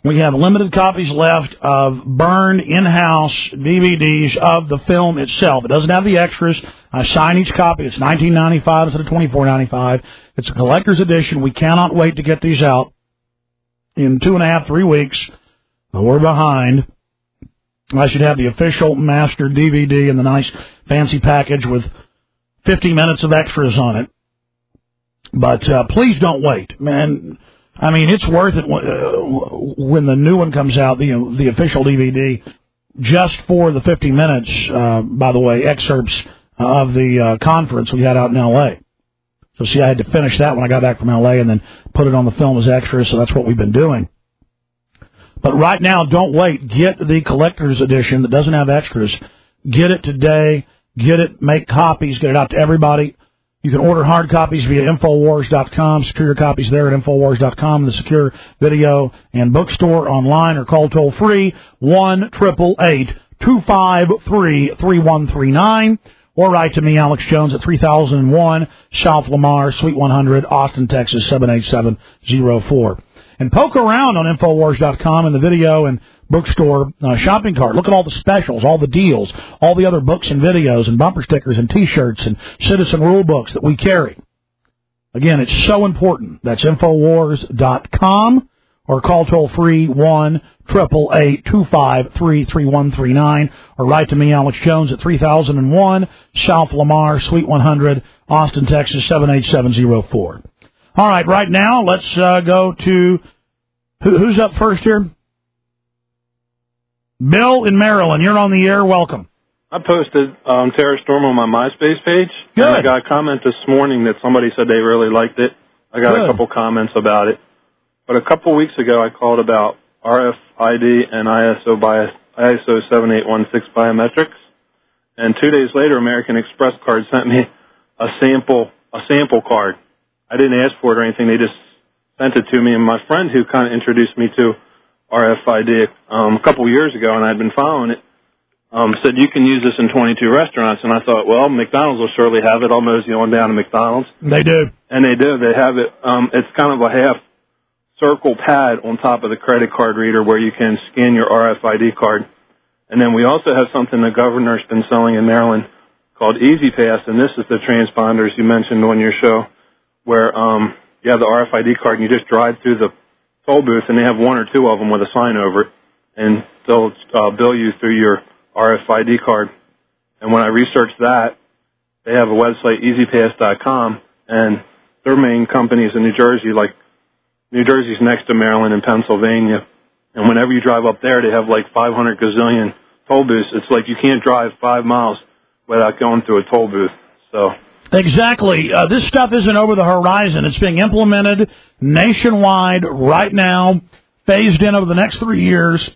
S2: We have limited copies left of burned in-house D V Ds of the film itself. It doesn't have the extras. I sign each copy. It's nineteen ninety-five instead of twenty-four ninety-five. It's a collector's edition. We cannot wait to get these out in two and a half, three weeks. We're behind. I should have the official master D V D in the nice fancy package with fifty minutes of extras on it. But uh, please don't wait, man. I mean, it's worth it when the new one comes out, the the official D V D, just for the fifty minutes, uh, by the way, excerpts of the uh, conference we had out in L A. So, see, I had to finish that when I got back from L A and then put it on the film as extras, so that's what we've been doing. But right now, don't wait. Get the collector's edition that doesn't have extras. Get it today. Get it. Make copies. Get it out to everybody. You can order hard copies via Infowars dot com. Secure your copies there at Infowars dot com, the secure video and bookstore online, or call toll-free one eight eight eight, two five three, three one three nine, or write to me, Alex Jones, at three thousand one South Lamar, Suite one hundred, Austin, Texas, seven eight seven zero four. And poke around on Infowars dot com in the video and bookstore uh, shopping cart. Look at all the specials, all the deals, all the other books and videos and bumper stickers and T-shirts and citizen rule books that we carry. Again, it's so important. That's Infowars dot com, or call toll-free one eight eight eight, two five three, three one three nine, or write to me, Alex Jones, at three thousand one South Lamar, Suite one hundred, Austin, Texas, seven eight seven zero four. All right, right now, let's uh, go to, who, who's up first here? Bill in Maryland, you're on the air. Welcome.
S12: I posted um, Terror Storm on my MySpace page.
S2: Good.
S12: And I got a comment this morning that somebody said they really liked it. I got
S2: Good.
S12: a couple comments about it. But a couple weeks ago, I called about R F I D and I S O bias, I S O seven eight one six biometrics. And two days later, American Express Card sent me a sample, a sample card. I didn't ask for it or anything. They just sent it to me. And my friend who kind of introduced me to R F I D um, a couple years ago, and I'd been following it, um, said, you can use this in twenty-two restaurants. And I thought, well, McDonald's will surely have it. I'll mosey on down to McDonald's.
S2: They do.
S12: And they do. They have it. Um, it's kind of a half circle pad on top of the credit card reader where you can scan your R F I D card. And then we also have something the governor's been selling in Maryland called Easy Pass, and this is the transponders you mentioned on your show, where um, you have the R F I D card and you just drive through the toll booth, and they have one or two of them with a sign over it, and they'll uh, bill you through your R F I D card. And when I researched that, they have a website, easy pass dot com, and their main companies in New Jersey, like New Jersey's next to Maryland and Pennsylvania, and whenever you drive up there, they have like five hundred gazillion toll booths. It's like you can't drive five miles without going through a toll booth. So
S2: Exactly. Uh, this stuff isn't over the horizon. It's being implemented nationwide right now, phased in over the next three years.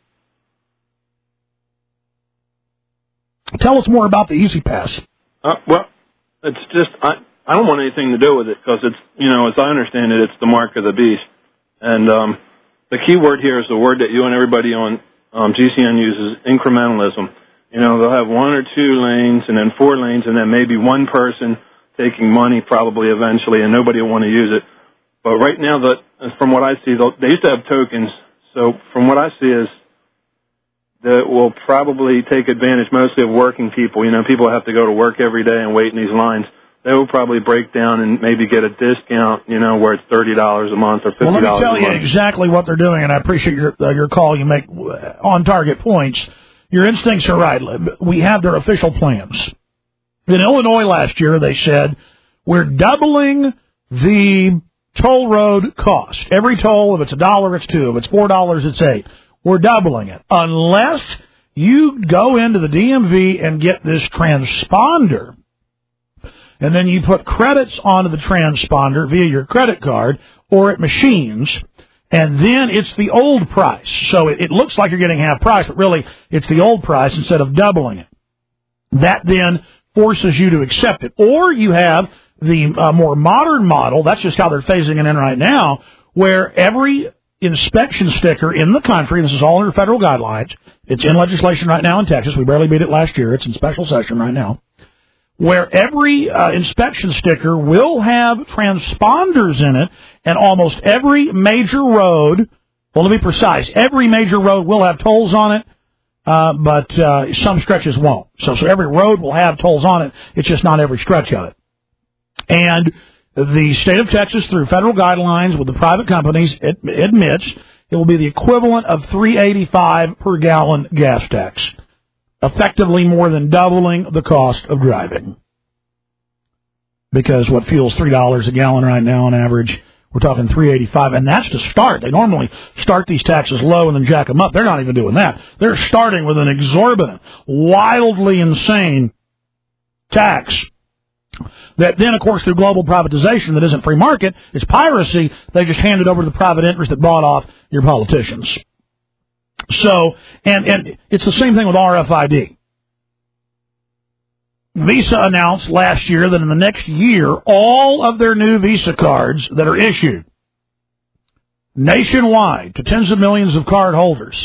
S2: Tell us more about the Easy Pass.
S12: Uh, well, it's just, I, I don't want anything to do with it because it's, you know, as I understand it, it's the mark of the beast. And um, the key word here is the word that you and everybody on um, G C N uses, incrementalism. You know, they'll have one or two lanes and then four lanes and then maybe one person taking money probably eventually, and nobody will want to use it. But right now, the, from what I see, they used to have tokens. So from what I see is that will probably take advantage mostly of working people. You know, people have to go to work every day and wait in these lines. They will probably break down and maybe get a discount, you know, where it's thirty dollars a month or fifty dollars a month.
S2: Well, let me tell you exactly what they're doing, and I appreciate your uh, your call. You make on-target points. Your instincts are right. We have their official plans. In Illinois last year, they said, we're doubling the toll road cost. Every toll, if it's a dollar, it's two. If it's four dollars, it's eight. We're doubling it. Unless you go into the D M V and get this transponder, and then you put credits onto the transponder via your credit card or at machines, and then it's the old price. So it, it looks like you're getting half price, but really it's the old price instead of doubling it. That then forces you to accept it. Or you have the uh, more modern model, that's just how they're phasing it in right now, where every inspection sticker in the country, this is all under federal guidelines, it's in legislation right now in Texas, we barely beat it last year, it's in special session right now, where every uh, inspection sticker will have transponders in it, and almost every major road Well, to be precise, every major road will have tolls on it, uh, but uh, some stretches won't. So, so every road will have tolls on it. It's just not every stretch of it. And the state of Texas, through federal guidelines with the private companies, it admits it will be the equivalent of three dollars and eighty-five cents per gallon gas tax, effectively more than doubling the cost of driving. Because what fuel's three dollars a gallon right now on average, we're talking three dollars and eighty-five cents, and that's to start. They normally start these taxes low and then jack them up. They're not even doing that. They're starting with an exorbitant, wildly insane tax that then, of course, through global privatization that isn't free market, it's piracy. They just hand it over to the private interest that bought off your politicians. So, and, and it's the same thing with R F I D. Visa announced last year that in the next year, all of their new Visa cards that are issued nationwide to tens of millions of card holders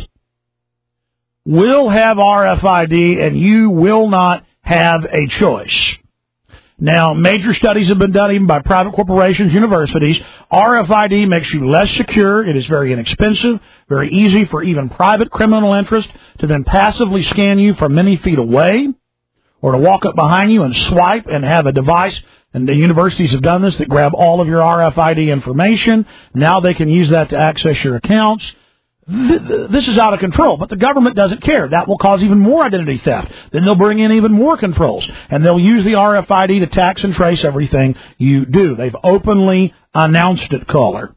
S2: will have R F I D, and you will not have a choice. Now, major studies have been done even by private corporations, universities. R F I D makes you less secure. It is very inexpensive, very easy for even private criminal interest to then passively scan you from many feet away, or to walk up behind you and swipe and have a device, and the universities have done this, that grab all of your R F I D information. Now they can use that to access your accounts. This is out of control, but the government doesn't care. That will cause even more identity theft. Then they'll bring in even more controls, and they'll use the R F I D to tax and trace everything you do. They've openly announced it, caller.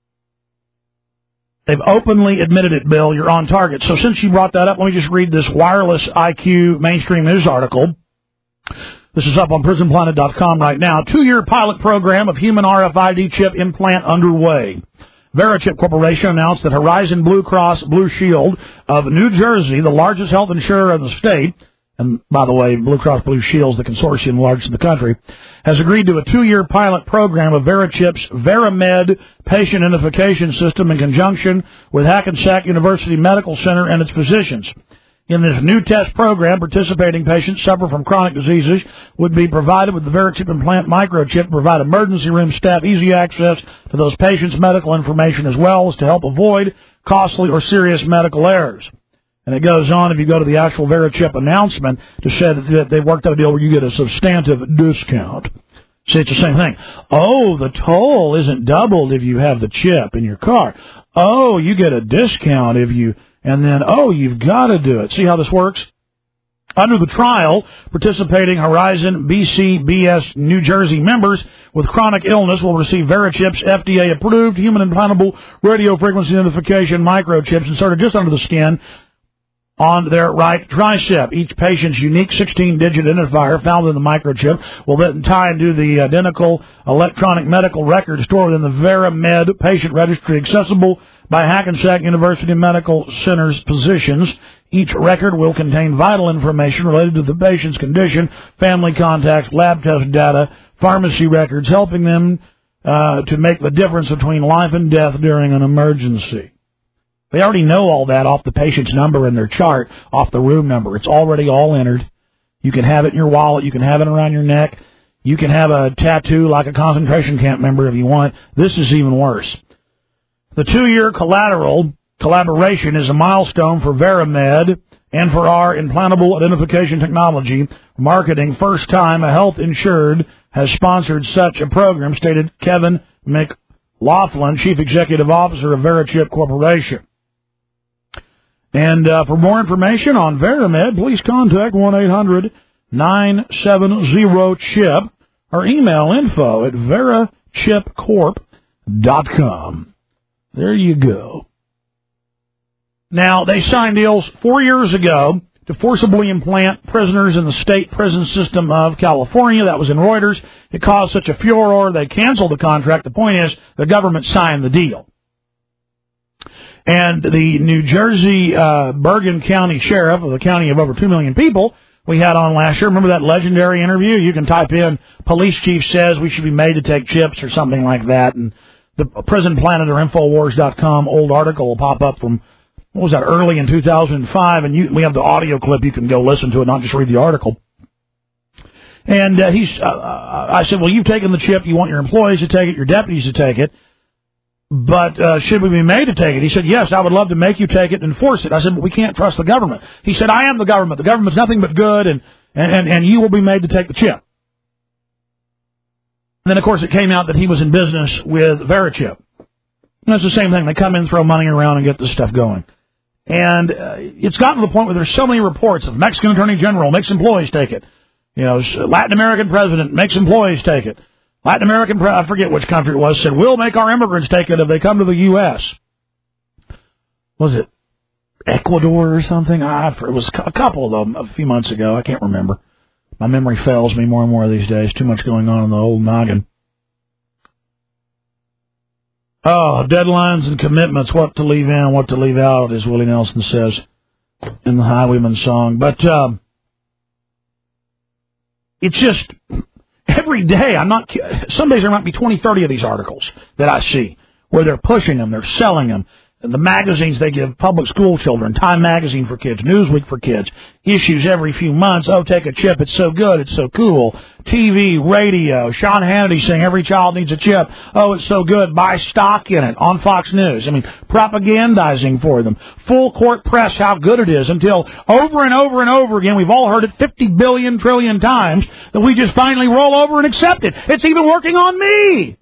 S2: They've openly admitted it, Bill. You're on target. So since you brought that up, let me just read this Wireless I Q mainstream news article. This is up on prison planet dot com right now. Two-year pilot program of human R F I D chip implant underway. Verichip Corporation announced that Horizon Blue Cross Blue Shield of New Jersey, the largest health insurer in the state, and by the way, Blue Cross Blue Shield is the consortium largest in the country, has agreed to a two-year pilot program of Verichip's VeriMed patient identification system in conjunction with Hackensack University Medical Center and its physicians. In this new test program, participating patients suffer from chronic diseases would be provided with the Verichip implant microchip to provide emergency room staff easy access to those patients' medical information, as well as to help avoid costly or serious medical errors. And it goes on, if you go to the actual Verichip announcement, to say that they've worked out a deal where you get a substantive discount. See, it's the same thing. Oh, the toll isn't doubled if you have the chip in your car. Oh, you get a discount if you... And then, oh, you've got to do it. See how this works? Under the trial, participating Horizon B C B S New Jersey members with chronic illness will receive Verichip's F D A-approved human implantable radio frequency identification microchips inserted just under the skin on their right tricep. Each patient's unique sixteen-digit identifier found in the microchip will then tie into the identical electronic medical record stored within the VeriMed patient registry, accessible by Hackensack University Medical Center's physicians. Each record will contain vital information related to the patient's condition, family contacts, lab test data, pharmacy records, helping them uh, to make the difference between life and death during an emergency. They already know all that off the patient's number in their chart, off the room number. It's already all entered. You can have it in your wallet. You can have it around your neck. You can have a tattoo like a concentration camp member if you want. This is even worse. The two-year collateral collaboration is a milestone for VeriMed and for our implantable identification technology marketing. First time a health insured has sponsored such a program, stated Kevin McLaughlin, Chief Executive Officer of Verichip Corporation. And uh, for more information on VeriMed, please contact one eight hundred nine seven zero CHIP or email info at verichip corp dot com. There you go. Now, they signed deals four years ago to forcibly implant prisoners in the state prison system of California. That was in Reuters. It caused such a furor, they canceled the contract. The point is, the government signed the deal. And the New Jersey uh, Bergen County Sheriff of the county of over two million people we had on last year. Remember that legendary interview? You can type in, police chief says we should be made to take chips or something like that. And the Prison Planet or Infowars dot com old article will pop up from, what was that, early in two thousand five. And you, we have the audio clip. You can go listen to it, not just read the article. And uh, he's, uh, I said, well, you've taken the chip. You want your employees to take it, your deputies to take it. but uh, should we be made to take it? He said, yes, I would love to make you take it and enforce it. I said, but we can't trust the government. He said, I am the government. The government's nothing but good, and, and, and you will be made to take the chip. And then, of course, it came out that he was in business with Verichip. And it's the same thing. They come in, throw money around, and get this stuff going. And uh, it's gotten to the point where there's so many reports of Mexican Attorney General makes employees take it. You know, Latin American president makes employees take it. Latin American, pre- I forget which country it was, said, we'll make our immigrants take it if they come to the U S Was it Ecuador or something? Ah, it was a couple of them a few months ago. I can't remember. My memory fails me more and more these days. Too much going on in the old noggin. Oh, deadlines and commitments, what to leave in, what to leave out, as Willie Nelson says in the Highwayman song. But um, it's just every day, I'm not, some days there might be twenty, thirty of these articles that I see where they're pushing them, they're selling them. The magazines they give public school children, Time Magazine for kids, Newsweek for kids, issues every few months. Oh, take a chip. It's so good. It's so cool. T V, radio, Sean Hannity saying every child needs a chip. Oh, it's so good. Buy stock in it on Fox News. I mean, propagandizing for them. Full court press how good it is until over and over and over again, we've all heard it fifty billion trillion times, that we just finally roll over and accept it. It's even working on me.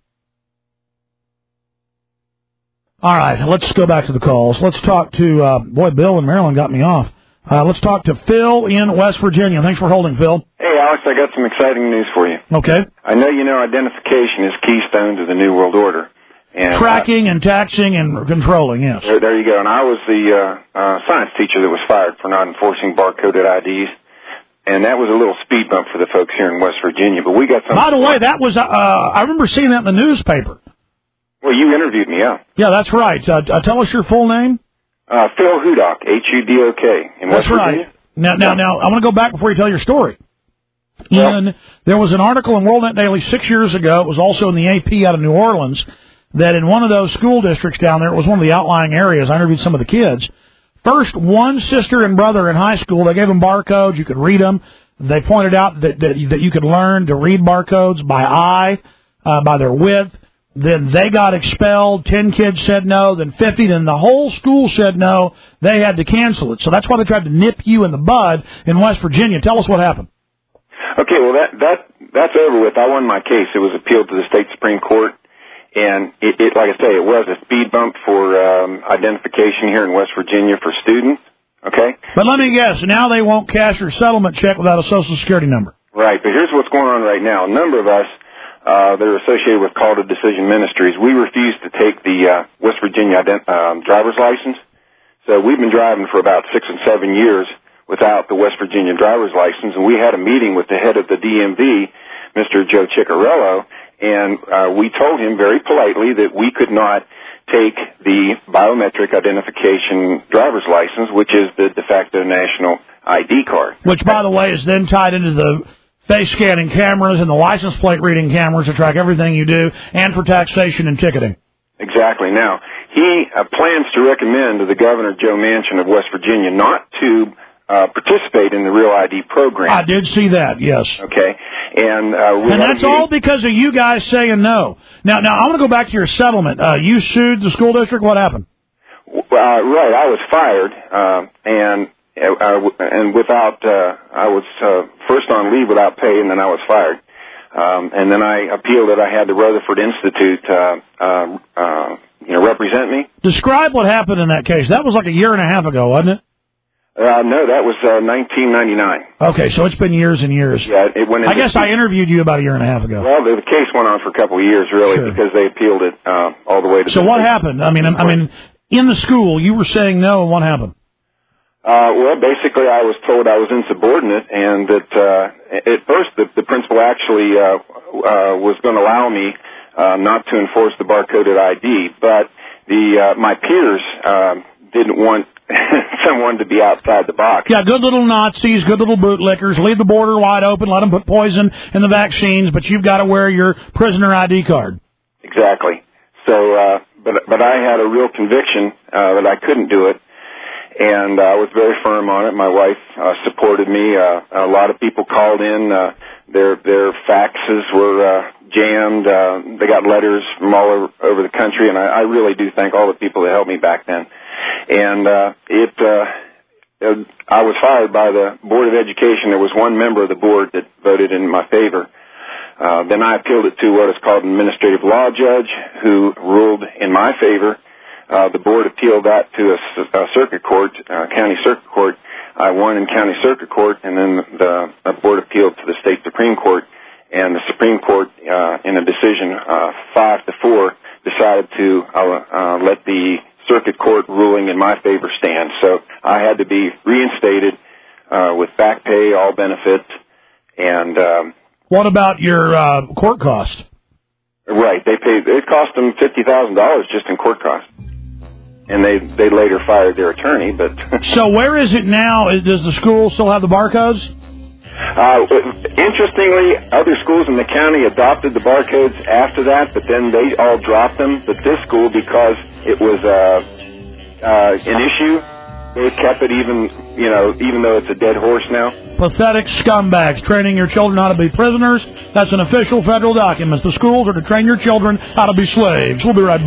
S2: All right, let's go back to the calls. Let's talk to, uh, boy, Bill in Maryland got me off. Uh, let's talk to Phil in West Virginia. Thanks for holding, Phil.
S13: Hey, Alex, I got some exciting news for you.
S2: Okay.
S13: I know you know identification is keystone to the New World Order. And
S2: Tracking uh, and taxing and controlling, yes.
S13: There, there you go. And I was the uh, uh, science teacher that was fired for not enforcing barcoded I Ds. And that was a little speed bump for the folks here in West Virginia. But we got some.
S2: By the way, that was, uh, I remember seeing that in the newspaper.
S13: Well, you interviewed me, yeah.
S2: Yeah, that's right. Uh, uh, tell us your full name.
S13: Uh, Phil Hudock, H U D O K, in West
S2: That's right.
S13: Virginia.
S2: Now, now, now, I want to go back before you tell your story.
S13: Well,
S2: in, there was an article in WorldNet Daily six years ago. It was also in the A P out of New Orleans, that in one of those school districts down there, it was one of the outlying areas. I interviewed some of the kids. First, one sister and brother in high school, they gave them barcodes. You could read them. They pointed out that, that, that you could learn to read barcodes by eye, uh, by their width. Then they got expelled. Ten kids said no. Then fifty. Then the whole school said no. They had to cancel it. So that's why they tried to nip you in the bud in West Virginia. Tell us what happened.
S13: Okay, well, that that that's over with. I won my case. It was appealed to the state Supreme Court. And, it, it like I say, it was a speed bump for um, identification here in West Virginia for students. Okay?
S2: But let me guess. Now they won't cash your settlement check without a Social Security number.
S13: Right. But here's what's going on right now. A number of us Uh, that are associated with Call to Decision Ministries, we refuse to take the uh, West Virginia ident- um, driver's license. So we've been driving for about six and seven years without the West Virginia driver's license, and we had a meeting with the head of the D M V, Mister Joe Ciccarello, and uh, we told him very politely that we could not take the biometric identification driver's license, which is the de facto national I D card.
S2: Which, by the way, is then tied into the face scanning cameras and the license plate reading cameras to track everything you do, and for taxation and ticketing.
S13: Exactly. Now, he uh, plans to recommend to the Governor Joe Manchin of West Virginia not to uh, participate in the Real I D program.
S2: I did see that, yes.
S13: Okay. And uh, we
S2: and that's all because of you guys saying no. Now, now I want to go back to your settlement. Uh, you sued the school district. What happened?
S13: Uh, right. I was fired, uh, and Uh, and without, uh, I was uh, first on leave without pay, and then I was fired. Um, and then I appealed it. I had the Rutherford Institute, uh, uh, uh, you know, represent me.
S2: Describe what happened in that case. That was like a year and a half ago, wasn't it?
S13: Uh, no, that was uh, nineteen ninety-nine.
S2: Okay, so it's been years and years.
S13: Yeah, it went.
S2: I guess I interviewed you about a year and a half ago.
S13: Well, the, the case went on for a couple of years, really,
S2: Sure.
S13: because they appealed it uh, all the way to.
S2: So
S13: the
S2: what happened? I mean, I mean, in the school, you were saying no, and what happened?
S13: Uh, well, basically, I was told I was insubordinate, and that uh, at first the, the principal actually uh, uh, was going to allow me uh, not to enforce the barcoded I D, but the uh, my peers uh, didn't want someone to be outside the box.
S2: Yeah, good little Nazis, good little bootlickers. Leave the border wide open, let them put poison in the vaccines, but you've got to wear your prisoner I D card.
S13: Exactly. So, uh, but but I had a real conviction uh, that I couldn't do it. And uh, I was very firm on it. My wife uh, supported me. Uh, a lot of people called in. Uh, their their faxes were uh, jammed. Uh, they got letters from all over, over the country, and I, I really do thank all the people that helped me back then. And uh, it, uh, it, I was fired by the Board of Education. There was one member of the board that voted in my favor. Uh, then I appealed it to what is called an administrative law judge, who ruled in my favor. Uh, the board appealed that to a, a circuit court, uh, county circuit court. I won in county circuit court, and then the, the board appealed to the state Supreme Court, and the Supreme Court, uh, in a decision uh, five to four, decided to uh, uh, let the circuit court ruling in my favor stand. So I had to be reinstated uh, with back pay, all benefits, and um,
S2: what about your uh, court cost?
S13: Right, they paid. It cost them fifty thousand dollars just in court costs. And they, they later fired their attorney, but...
S2: So where is it now? Does the school still have the barcodes?
S13: Uh, interestingly, other schools in the county adopted the barcodes after that, but then they all dropped them. But this school, because it was uh, uh, an issue, they kept it even, you know, even though it's a dead horse now.
S2: Pathetic scumbags training your children how to be prisoners. That's an official federal document. The schools are to train your children how to be slaves. We'll be right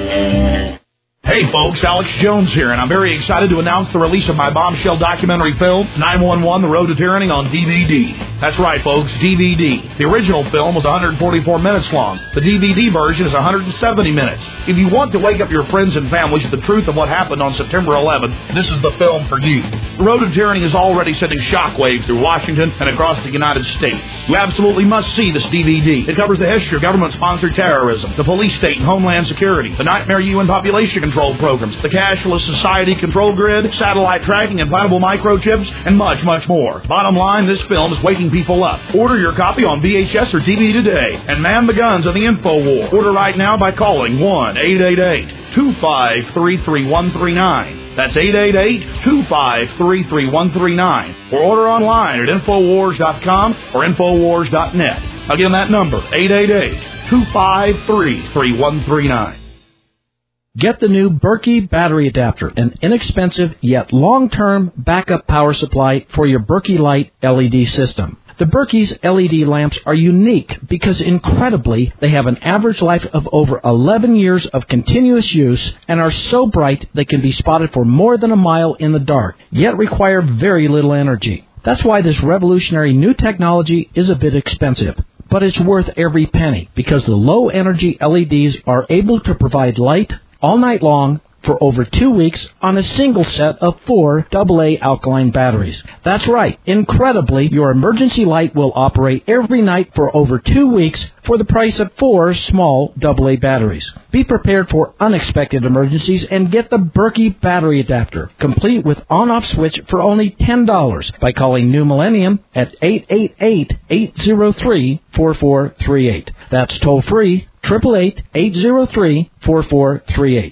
S2: back.
S7: Hey folks, Alex Jones here, and I'm very excited to announce the release of my bombshell documentary film, nine one one, The Road to Tyranny, on D V D. That's right folks, D V D. The original film was one hundred forty-four minutes long. The D V D version is one hundred seventy minutes. If you want to wake up your friends and families with the truth of what happened on September eleventh, this is the film for you. The Road to Tyranny is already sending shockwaves through Washington and across the United States. You absolutely must see this D V D. It covers the history of government-sponsored terrorism, the police state and homeland security, the nightmare U N population control programs, the cashless society control grid, satellite tracking, implantable microchips, and much, much more. Bottom line, this film is waking people up. Order your copy on V H S or D V D today, and man the guns of the info war. Order right now by calling one eight eight eight, two five three, three one three nine. That's eight eight eight, two five three, three one three nine. Or order online at infowars dot com or infowars dot net. Again, that number, eight eight eight, two five three, three one three nine.
S4: Get the new Berkey battery adapter, an inexpensive yet long-term backup power supply for your Berkey Light L E D system. The Berkey's L E D lamps are unique because, incredibly, they have an average life of over eleven years of continuous use and are so bright they can be spotted for more than a mile in the dark, yet require very little energy. That's why this revolutionary new technology is a bit expensive. But it's worth every penny because the low-energy L E Ds are able to provide light all night long for over two weeks on a single set of four double A alkaline batteries. That's right. Incredibly, your emergency light will operate every night for over two weeks for the price of four small double A batteries. Be prepared for unexpected emergencies and get the Berkey battery adapter, complete with on-off switch for only ten dollars by calling New Millennium at eight eight eight, eight zero three, four four three eight. That's toll-free, eight eight eight, eight zero three, four four three eight.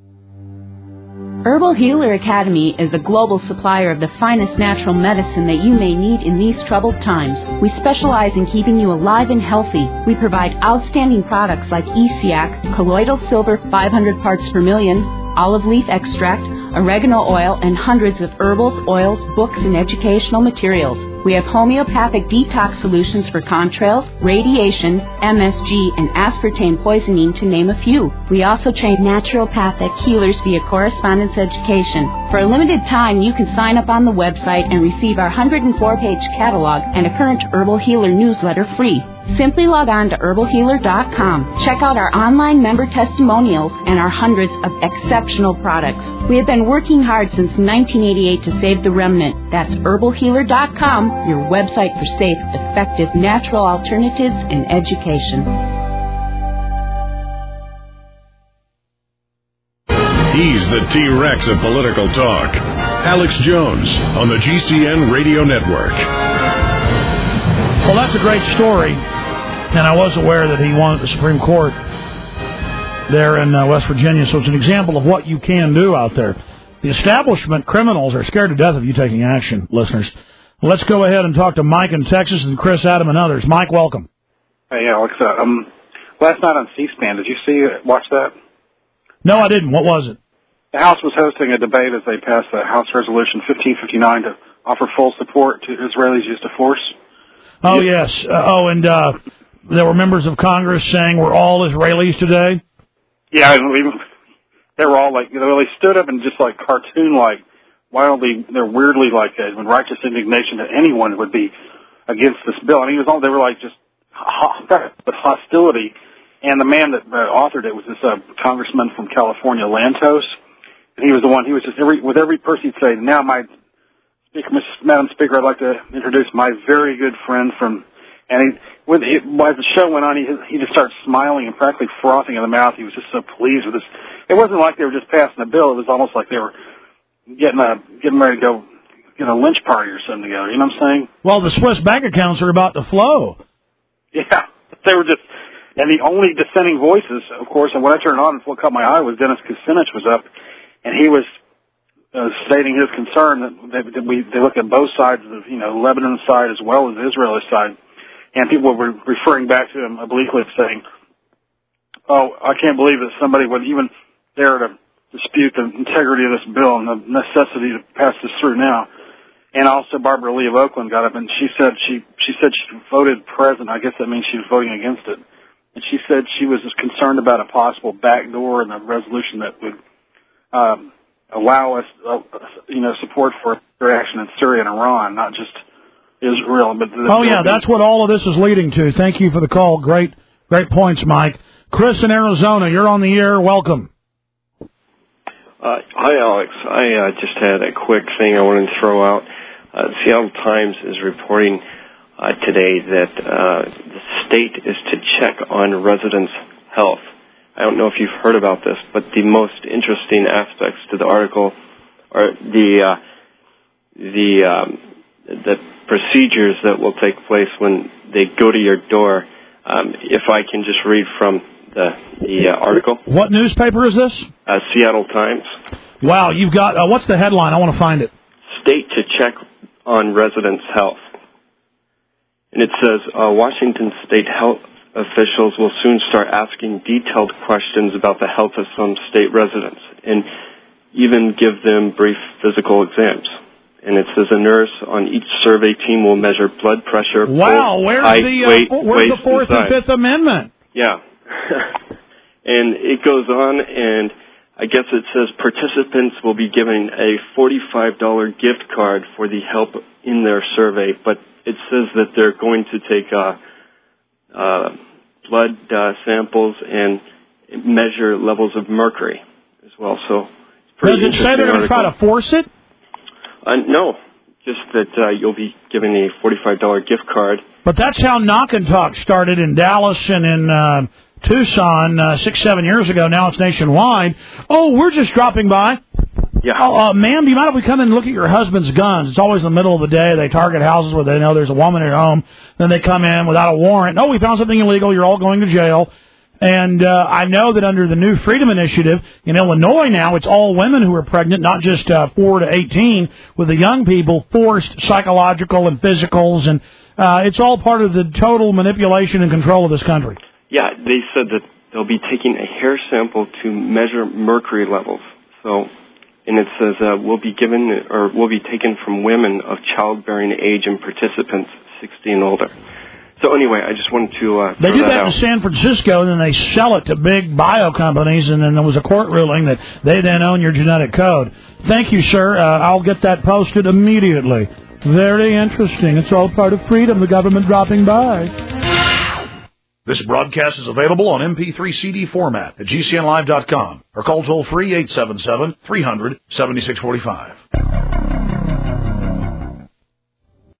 S14: Herbal Healer Academy is the global supplier of the finest natural medicine that you may need in these troubled times. We specialize in keeping you alive and healthy. We provide outstanding products like E C A C, colloidal silver five hundred parts per million, olive leaf extract, oregano oil, and hundreds of herbals, oils, books, and educational materials. We have homeopathic detox solutions for contrails, radiation, M S G, and aspartame poisoning, to name a few. We also train naturopathic healers via correspondence education. For a limited time, you can sign up on the website and receive our one hundred four page catalog and a current Herbal Healer newsletter free. Simply log on to herbal healer dot com. Check out our online member testimonials and our hundreds of exceptional products. We have been working hard since nineteen eighty-eight to save the remnant. That's herbal healer dot com, your website for safe, effective, natural alternatives and education.
S1: He's the T-Rex of political talk. Alex Jones on the G C N Radio Network.
S2: Well, that's a great story. And I was aware that he won at the Supreme Court there in uh, West Virginia. So it's an example of what you can do out there. The establishment criminals are scared to death of you taking action, listeners. Let's go ahead and talk to Mike in Texas and Chris, Adam, and others. Mike, welcome.
S15: Hey, Alex. Uh, um, last night on C-SPAN, did you see uh, watch that?
S2: No, I didn't. What was it?
S15: The House was hosting a debate as they passed the House Resolution fifteen fifty-nine to offer full support to Israelis used to force.
S2: Oh, yes. Uh, oh, and uh, there were members of Congress saying we're all Israelis today?
S15: Yeah, and we, they were all like, you know, they stood up and just like cartoon-like, wildly, they're weirdly like uh, when righteous indignation that anyone would be against this bill. And he was all, they were like just with hostility. And the man that uh, authored it was this uh, congressman from California, Lantos. And he was the one, he was just, every with every person he'd say, now my, speaker, Madam Speaker, I'd like to introduce my very good friend from, and he, with, he, as the show went on, he, he just started smiling and practically frothing in the mouth. He was just so pleased with this. It wasn't like they were just passing a bill. It was almost like they were getting a, getting ready to go get a lynch party or something together. You know what I'm saying?
S2: Well, the Swiss bank accounts are about to flow.
S15: Yeah, they were just, and the only dissenting voices, of course, and when I turned on and what caught my eye was Dennis Kucinich was up, and he was uh, stating his concern that, that, that we they look at both sides of, you know, Lebanon's side as well as the Israeli side, and people were referring back to him obliquely saying, oh, I can't believe that somebody would even dare to dispute the integrity of this bill and the necessity to pass this through now. And also Barbara Lee of Oakland got up and she said she she said she voted present. I guess that means she was voting against it. And she said she was just concerned about a possible backdoor in the resolution that would um, allow us, uh, you know, support for their action in Syria and Iran, not just Israel. But
S2: oh yeah, that's what all of this is leading to. Thank you for the call. Great, great points, Mike. Chris in Arizona, you're on the air. Welcome.
S16: Uh, hi, Alex. I uh, just had a quick thing I wanted to throw out. Uh, the Seattle Times is reporting uh, today that uh, the state is to check on residents' health. I don't know if you've heard about this, but the most interesting aspects to the article are the uh, the um, the procedures that will take place when they go to your door. Um, if I can just read from the the uh, article.
S2: What newspaper is this?
S16: Uh, Seattle Times.
S2: Wow, you've got, uh, what's the headline? I want to find it.
S16: State to check on residents' health. And it says, uh, Washington state health officials will soon start asking detailed questions about the health of some state residents and even give them brief physical exams. And it says a nurse on each survey team will measure blood pressure,
S2: wow,
S16: pulse,
S2: where's
S16: height,
S2: the, uh,
S16: weight,
S2: where's the Fourth and, and Fifth Amendment?
S16: Yeah. And it goes on, and I guess it says participants will be given a forty-five dollars gift card for the help in their survey, but it says that they're going to take uh, uh, blood uh, samples and measure levels of mercury as well. So, it's pretty
S2: does it say they're going to try to force it?
S16: Uh, no, just that uh, you'll be given a forty-five dollars gift card.
S2: But that's how Knock and Talk started in Dallas and in uh, Tucson uh, six, seven years ago. Now it's nationwide. Oh, we're just dropping by.
S16: Yeah.
S2: Oh, uh, ma'am, do you mind if we come in and look at your husband's guns? It's always in the middle of the day. They target houses where they know there's a woman at home. Then they come in without a warrant. No, we found something illegal. You're all going to jail. And uh, I know that under the new Freedom Initiative in Illinois now, it's all women who are pregnant, not just uh, four to eighteen, with the young people forced psychological and physicals. And uh, it's all part of the total manipulation and control of this country.
S16: Yeah, they said that they'll be taking a hair sample to measure mercury levels. So, and it says uh, will be given or will be taken from women of childbearing age and participants sixty and older. So anyway, I just wanted to uh,
S2: they do that,
S16: that
S2: in San Francisco, and then they sell it to big bio companies, and then there was a court ruling that they then own your genetic code. Thank you, sir. Uh, I'll get that posted immediately. Very interesting. It's all part of freedom, the government dropping by.
S7: This broadcast is available on M P three C D format at G C N live dot com or call toll free eight seven seven, three hundred, seventy-six forty-five.